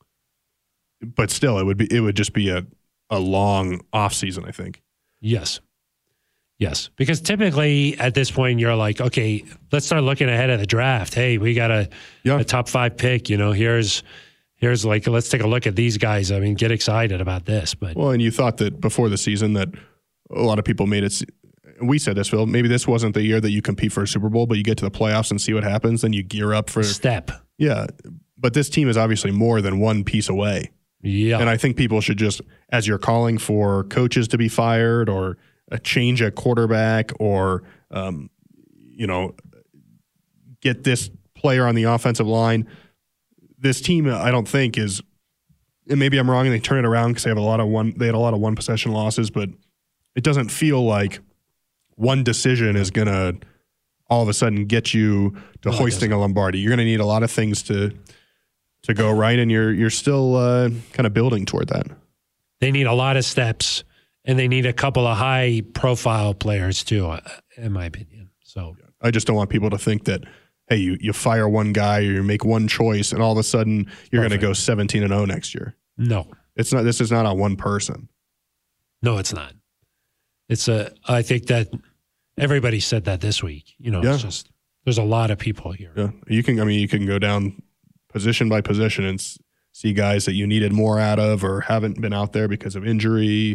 but still, it would be it would just be a a long off season, I think. Yes, yes, because typically at this point you're like, okay, let's start looking ahead of the draft. Hey, we got a, yeah. a top five pick. You know, here's. Here's like, let's take a look at these guys. I mean, get excited about this. But well, and you thought that before the season that a lot of people made it. We said this, Phil. Maybe this wasn't the year that you compete for a Super Bowl, but you get to the playoffs and see what happens. Then you gear up for step. Yeah, but this team is obviously more than one piece away. Yeah, and I think people should just, as you're calling for coaches to be fired or a change at quarterback, or um, you know, get this player on the offensive line. This team, I don't think is, and maybe I'm wrong, and they turn it around because they have a lot of one. They had a lot of one possession losses, but it doesn't feel like one decision is gonna all of a sudden get you to no, hoisting a Lombardi. You're gonna need a lot of things to to go right, and you're you're still uh, kind of building toward that. They need a lot of steps, and they need a couple of high profile players too, in my opinion. So I just don't want people to think that, hey, you, you fire one guy or you make one choice and all of a sudden you're going to go seventeen and oh next year. No. It's not. This is not on one person. No, it's not. It's a, I think that everybody said that this week. You know, yeah. It's just, there's a lot of people here. Yeah. You can, I mean, you can go down position by position and see guys that you needed more out of or haven't been out there because of injury.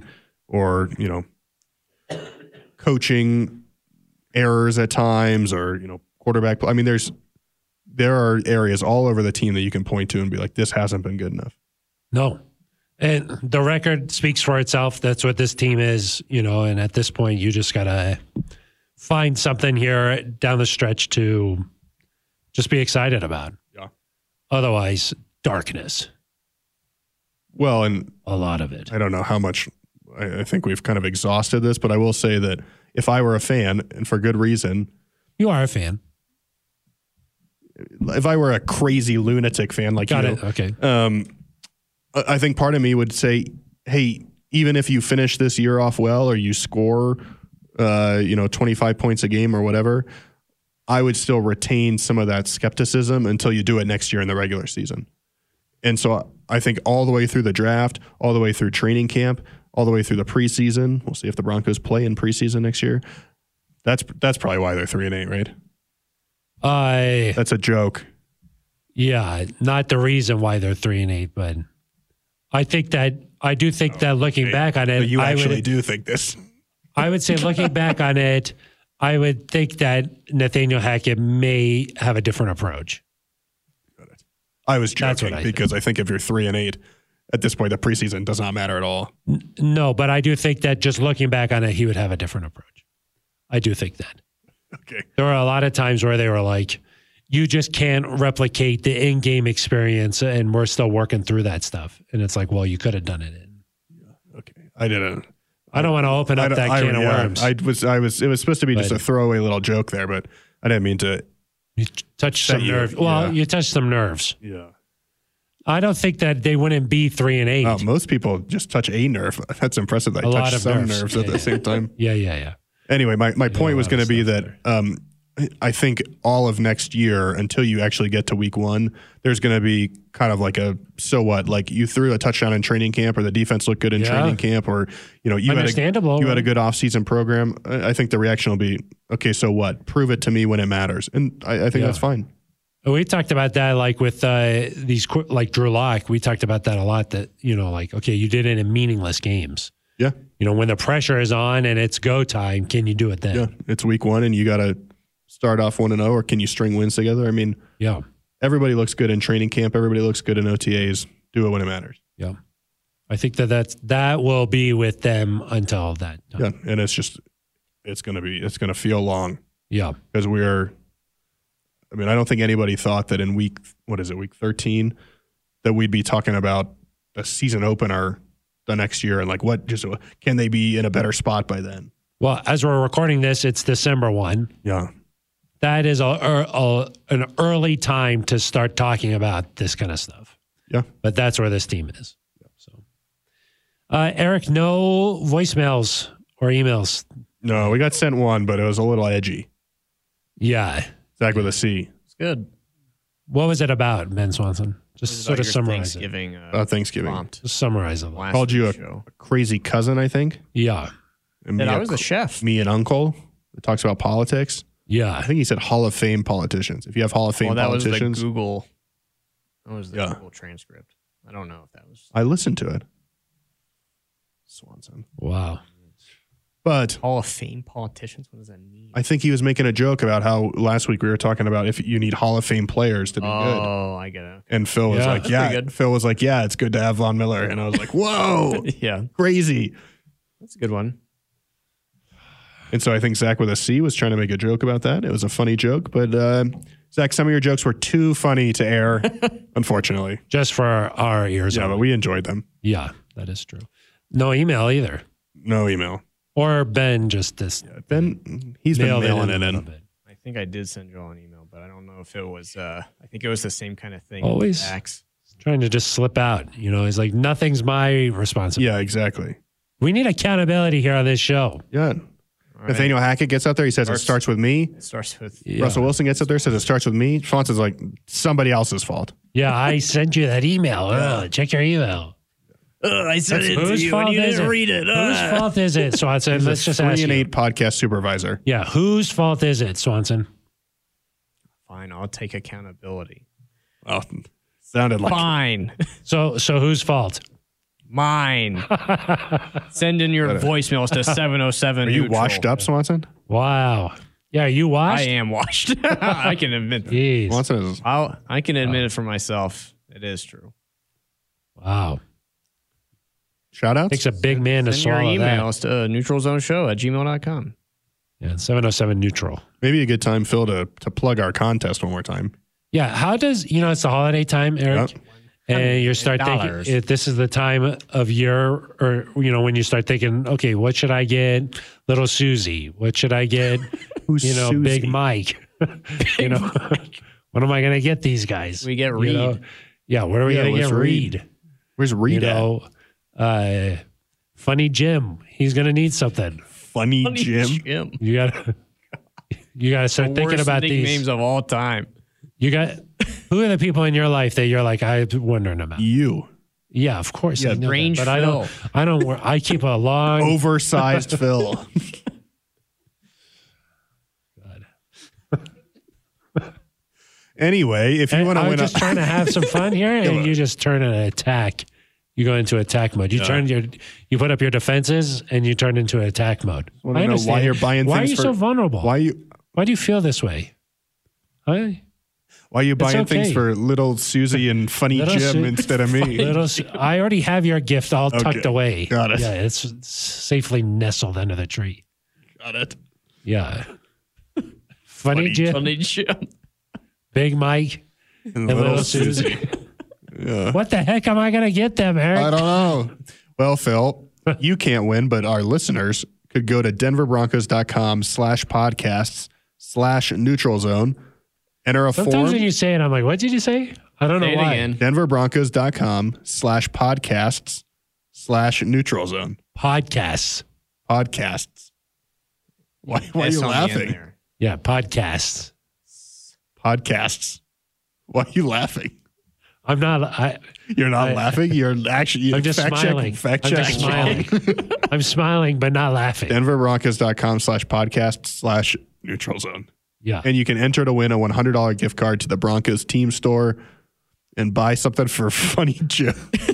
or, you know, coaching errors at times, or, you know, quarterback. I mean, there's, there are areas all over the team that you can point to and be like, this hasn't been good enough. No. And the record speaks for itself. That's what this team is, you know, and at this point, you just got to find something here down the stretch to just be excited about. Yeah. Otherwise, darkness. Well, and a lot of it. I don't know how much, I, I think we've kind of exhausted this, but I will say that if I were a fan, and for good reason. You are a fan. If I were a crazy lunatic fan like Got you. it. Okay. Um, I think part of me would say, hey, even if you finish this year off well, or you score, uh, you know, twenty-five points a game or whatever, I would still retain some of that skepticism until you do it next year in the regular season. And so I think all the way through the draft, all the way through training camp, all the way through the preseason, we'll see if the Broncos play in preseason next year. That's that's probably why they're three and eight, right? I. That's a joke. Yeah, not the reason why they're three and eight, but I think that I do think oh, that looking back on it, but you I actually would, do think this. I would say looking back on it, I would think that Nathaniel Hackett may have a different approach. I was joking I because think. I think if you're three and eight at this point, the preseason does not matter at all. N- no, but I do think that just looking back on it, he would have a different approach. I do think that. Okay. There were a lot of times where they were like, you just can't replicate the in-game experience, and we're still working through that stuff. And it's like, well, you could have done it. In. Yeah. Okay. I didn't. I don't want to open up that I, can I, of yeah, worms. I was, I was, it was supposed to be but, just a throwaway little joke there, but I didn't mean to. You touched some you, nerves. Well, yeah. you touched some nerves. Yeah. I don't think that they wouldn't be three and eight. Uh, most people just touch a nerve. That's impressive. That I a touch lot of some nerves, nerves yeah, at yeah. the same time. Yeah, yeah, yeah. Anyway, my, my Yeah, point was going to be that there. um, I think all of next year, until you actually get to week one, there's going to be kind of like a, so what? Like you threw a touchdown in training camp, or the defense looked good in Yeah. training camp, or, you know, you had a, Understandable. you had a good offseason program. I I think the reaction will be, okay, so what? Prove it to me when it matters. And I, I think Yeah. that's fine. We talked about that, like with uh, these, qu- like Drew Lock. We talked about that a lot. That, you know, like, okay, you did it in meaningless games. Yeah. You know, when the pressure is on and it's go time, can you do it then? Yeah. It's week one and you got to start off one and oh, or can you string wins together? I mean, Yeah. everybody looks good in training camp. Everybody looks good in O T As. Do it when it matters. Yeah. I think that that's, that will be with them until that time. Yeah. And it's just, it's going to be, it's going to feel long Yeah. because we are, I mean, I don't think anybody thought that in week, what is it, week thirteen, that we'd be talking about a season opener the next year and like what, just can they be in a better spot by then? Well, as we're recording this, it's December first. Yeah. That is a, a, an early time to start talking about this kind of stuff. Yeah. But that's where this team is. So, uh, Eric, no voicemails or emails. No, we got sent one, but it was a little edgy. Yeah. Zach with a C. It's good. What was it about, Ben Swanson? Just sort of summarize it. Thanksgiving. Uh, Uh, Thanksgiving. prompt Just summarize it. last Called you a, week's show. a crazy cousin, I think. Yeah. And And me I a was the chef. me and uncle that talks about politics. I Yeah. think he said Hall of Fame politicians. If you have Hall of Fame Well, that was the politicians, Google. That was the Yeah. Google transcript. I don't know if that was I listened to it. Swanson. Wow. But Hall of Fame politicians. What does that mean? I think he was making a joke about how last week we were talking about if you need Hall of Fame players to be good. oh, I get it. And Phil was Yeah. like, That's yeah. pretty good. Phil was like, yeah, it's good to have Von Miller. And I was like, whoa, Yeah, crazy. that's a good one. And so I think Zach with a C was trying to make a joke about that. It was a funny joke, but uh, Zach, some of your jokes were too funny to air, unfortunately. Just for our, our ears. Yeah, only. but we enjoyed them. Yeah, that is true. No email either. No email. Or Ben just this. Yeah, Ben, he's been nailed mailing it it in. a in. little bit. I think I did send you all an email, but I don't know if it was. Uh, I think it was the same kind of thing. Always. with Dax. Trying to just slip out. You know, he's like, nothing's my responsibility. Yeah, exactly. We need accountability here on this show. Yeah. All right. Nathaniel Hackett gets out there. He says Starts- it starts with me. It starts with Yeah. Russell Wilson gets out there, says it starts with me. Schwantz's like somebody else's fault. Yeah, I sent you that email. Ugh, check your email. I sent Whose fault is it? it. Whose fault is it, Swanson? He's Let's a just three ask and you. eight podcast supervisor. Yeah, whose fault is it, Swanson? Fine, I'll take accountability. Well, sounded like Fine. So, so whose fault? Mine. Send in your voicemails to seven oh seven. Are you neutral. washed up, Swanson? Wow. Yeah, are you washed? I am washed. I can admit that. Jeez. Swanson is. I'll, I can admit it for myself. It is true. Wow. Shout outs? Takes a big man to Send your swallow that. emails to uh, neutralzoneshow at gmail dot com. Yeah, seven oh seven neutral. Maybe a good time, Phil, to, to plug our contest one more time. Yeah, how does, you know, it's the holiday time, Eric, Yep. and you start dollars. thinking, if this is the time of year, or, you know, when you start thinking, okay, what should I get? Little Susie. What should I get? Who's you know, Susie? Big Mike. you know, what am I going to get these guys? We get You Reed. know? Yeah, where are we Yeah, going to what's get Reed? Reed? Where's Reed You at? know, uh, Funny Jim. He's going to need something. Funny, Funny Jim. Jim. You got to. You got to start The thinking worst about nicknames these. of all time. You got who are the people in your life that you're like I'm wondering about? You. Yeah, of course. Yeah, I know Range that, but I don't. Phil. I don't. wor- I keep a long. Oversized Phil. Anyway, if you And want to I'm win just a, trying to have some fun here, and you just turn an attack. You go into attack mode. You Yeah. turn your. You put up your defenses, and you turn into attack mode. wanna I know why understand. you're buying Why are things you for- so vulnerable? why you Why do you feel this way? Huh? why you buying okay. things for little Susie and Funny Little Jim Su- instead of me? Little, s- I already have your gift all tucked Okay. away. Got it. Yeah, it's safely nestled under the tree. Got it. Yeah. Funny, Funny Jim, Funny Jim. Big Mike, And and little Susie. Yeah. What the heck am I going to get them, Eric? I don't know. Well, Phil, you can't win, but our listeners could go to denverbroncos.com slash podcasts slash neutral zone, enter a Sometimes form. when you say it, I'm like, what did you say? I don't Say know it why. again. denverbroncos.com slash podcasts slash neutral zone. Podcasts. Podcasts. Why, why are S you on the end laughing? there. Yeah, podcasts. Podcasts. Why are you laughing? I'm not, I, You're not I- laughing. You're actually I'm just fact smiling. check. Fact I'm check. just smiling. I'm smiling, but not laughing. denverbroncos.com slash podcast slash neutral zone. Yeah. And you can enter to win a one hundred dollars gift card to the Broncos team store and buy something for Funny Jim.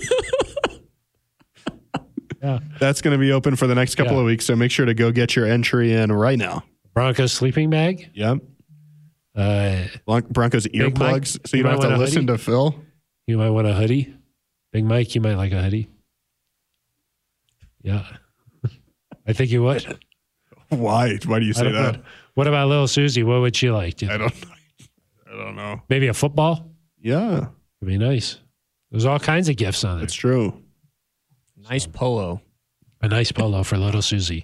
Yeah. That's going to be open for the next couple Yeah. of weeks. So make sure to go get your entry in right now. Broncos sleeping bag. Yep. Uh, Bron- Broncos Mike, earplugs. So you you don't might have to want a listen hoodie? to Phil. you might want a hoodie. Big Mike, you might like a hoodie. Yeah. I think you would. Why? Why do you I say don't that? know. What about little Susie? What would she like? Do you I think? don't I don't know. Maybe a football? Yeah, Would be nice. There's all kinds of gifts on there. it's true. Nice polo. A nice polo for little Susie.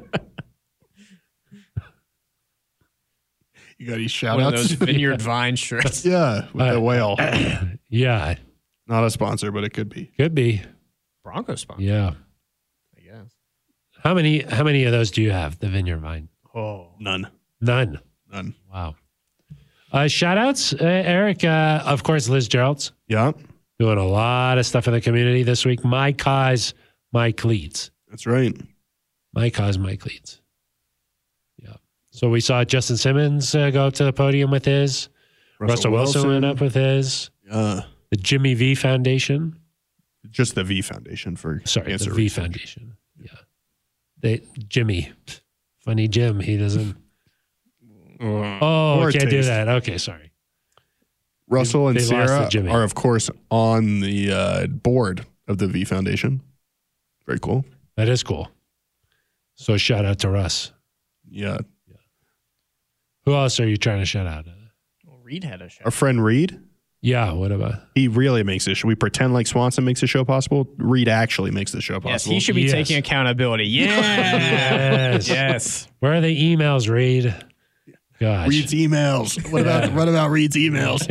You got any shout One of outs? those Vineyard Vine shirts. Yeah, with Uh, the whale. Yeah, Not a sponsor, but it could be. could be. Broncos sponsor, Yeah. I guess. How many? How many of those do you have? The Vineyard Vine? Oh. None. None. None. Wow. Uh, shout outs, uh, Eric. Uh, of course, Liz Geralds Yeah, doing a lot of stuff in the community this week. My cause, my cleats. that's right. My cause, my cleats. Yeah. So we saw Justin Simmons uh, go up to the podium with his. Russell, Wilson, went up with his. Uh, The Jimmy V Foundation. just the V Foundation for Sorry, cancer the V research. Foundation. Yeah. They Jimmy. Funny Jim. He doesn't. Oh, Poor I can't do taste. that. Okay, sorry. Russell and They lost to Sarah Jimmy. are, of course, on the uh, board of the V Foundation. Very cool. That is cool. So shout out to Russ. Yeah. Who else are you trying to shout out? Well, Reed had a show. Our friend Reed, Yeah, what about? he really makes this show. We pretend like Swanson makes the show possible. Reed actually makes the show possible. Yes, he should be Yes. taking accountability. Yeah. Yes. yes. Where are the emails, Reed? Gosh. Reed's emails. What about what about Reed's emails?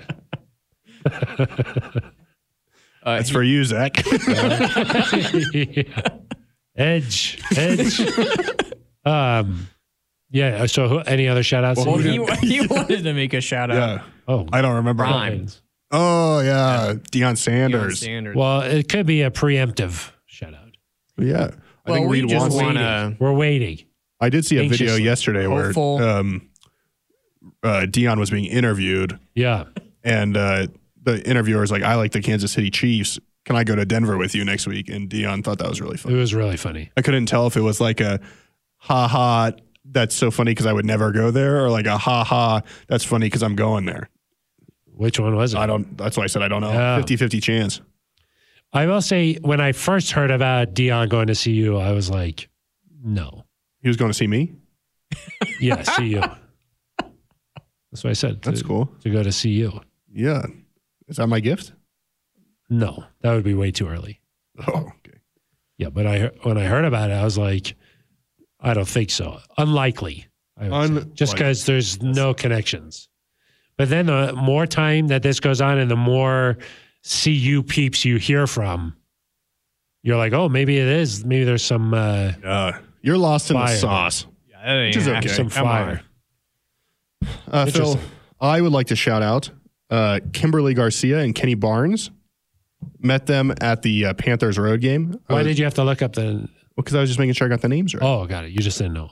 Uh, That's for you, Zach. Edge. Edge. um, yeah, so who, any other shout outs? well, Well, he, he wanted to make a shout out. yeah. oh, I don't remember. Rhymes. Oh, yeah. Deion Sanders. Standard. well, it could be a preemptive shout out. Yeah. I well, think we Reed just wants want to. We're waiting. I did see a video Anxiously. yesterday Hopeful. where um, uh, Deion was being interviewed, Yeah. and uh, the interviewer was like, "I like the Kansas City Chiefs," can I go to Denver with you next week? And Dion thought that was really It funny. was really funny. I couldn't tell if it was like a ha ha, that's so funny because I would never go there, or like a ha ha, that's funny because I'm going there. Which one was it? I don't, that's why I said I don't know. Yeah. fifty-fifty chance. I will say, when I first heard about Dion going to see you, I was like, no. He was going to see me? Yeah, see you. That's what I said. That's to, cool. To go to see you. Yeah. Is that my gift? No, that would be way too early. Oh, okay. Yeah, but I when I heard about it, I was like, I don't think so. Unlikely. I would say. Just Unlikely. because there's no connections. But then the more time that this goes on and the more C U peeps you hear from, you're like, oh, maybe it is. Maybe there's some uh, Uh, you're lost in Fire. the sauce. Yeah, that ain't Which is happening. okay. some Come fire. on. Uh, Phil, Interesting. I would like to shout out uh, Kimberly Garcia and Kenny Barnes. Met them at the uh, Panthers road game. Why did you have to look up the? Because I was just making sure I got the names right. Oh, got it. You just didn't know.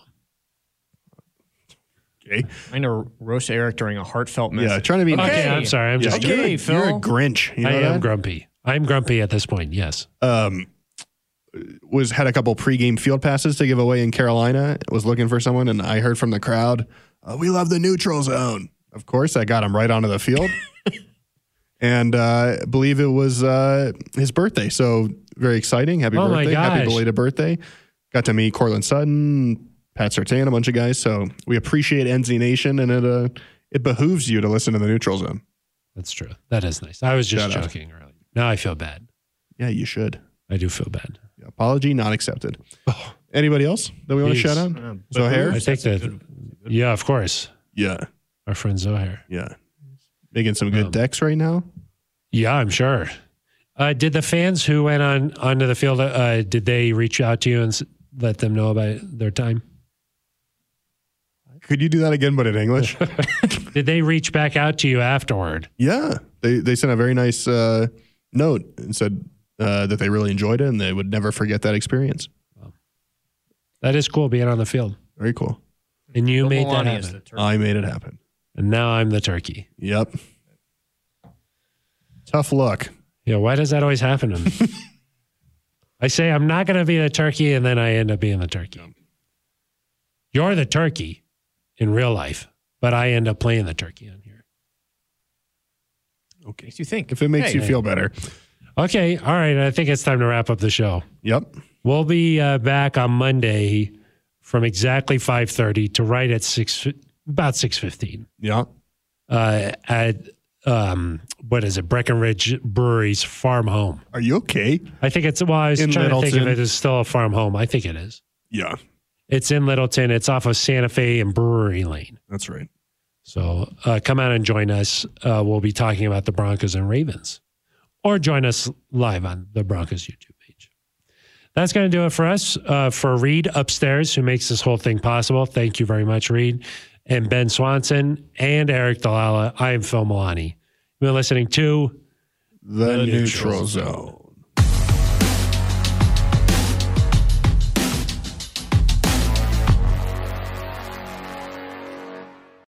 Okay. I'm to roast Eric during a heartfelt message. Yeah, trying to be Okay, nice. I'm sorry. I'm Yeah, just. you're, Okay, a, Phil. you're a Grinch. You know I am that? grumpy. I'm grumpy at this point. Yes. um, was had a couple pregame field passes to give away in Carolina. Was looking for someone, and I heard from the crowd, uh, "We love the neutral zone." Of course, I got him right onto the field, and uh, I believe it was uh, his birthday. So very exciting! Happy Oh my birthday! Happy gosh. belated birthday! Got to meet Cortland Sutton, Pat Surtain, a bunch of guys. So we appreciate N Z Nation, and it uh, it behooves you to listen to the neutral zone. That's true. That is nice. I was just Shout out. joking earlier. Now I feel bad. Yeah, you should. I do feel bad. Apology not accepted. Anybody else that we want to Jeez. shout out? Uh, but Zohair? I think that's a that. good- Yeah, of course. Yeah, Our friend Zohair. yeah. Making some good Um, decks right now. Yeah, I'm sure. Uh, did the fans who went on onto the field, uh, did they reach out to you and s- let them know about their time? Could you do that again, but in English? Did they reach back out to you afterward? Yeah, they they sent a very nice uh, note and said uh, that they really enjoyed it and they would never forget that experience. That is cool being on the field. Very cool. And you Bill made that Maloney is happen. the turkey. I made it happen. And now I'm the turkey. Yep. Tough luck. Yeah, why does that always happen to me? I say I'm not going to be the turkey, and then I end up being the turkey. You're the turkey in real life, but I end up playing the turkey on here. Okay. Makes you think. If it makes Hey, you feel better. Okay, all right. I think it's time to wrap up the show. Yep. We'll be uh, back on Monday from exactly five thirty to right at six, about six fifteen. Yeah. Uh, at um, what is it? Breckenridge Brewery's farm home. Are you okay? I think it's. Well, I was In trying to think if Littleton. it is still a farm home. I think it is. Yeah. It's in Littleton. It's off of Santa Fe and Brewery Lane. That's right. So uh, come out and join us. Uh, we'll be talking about the Broncos and Ravens, or join us live on the Broncos YouTube page. That's going to do it for us. Uh, for Reed upstairs, who makes this whole thing possible. Thank you very much, Reed, and Ben Swanson and Eric Dalala. I am Phil Milani. You've been listening to The, The neutral Neutral zone.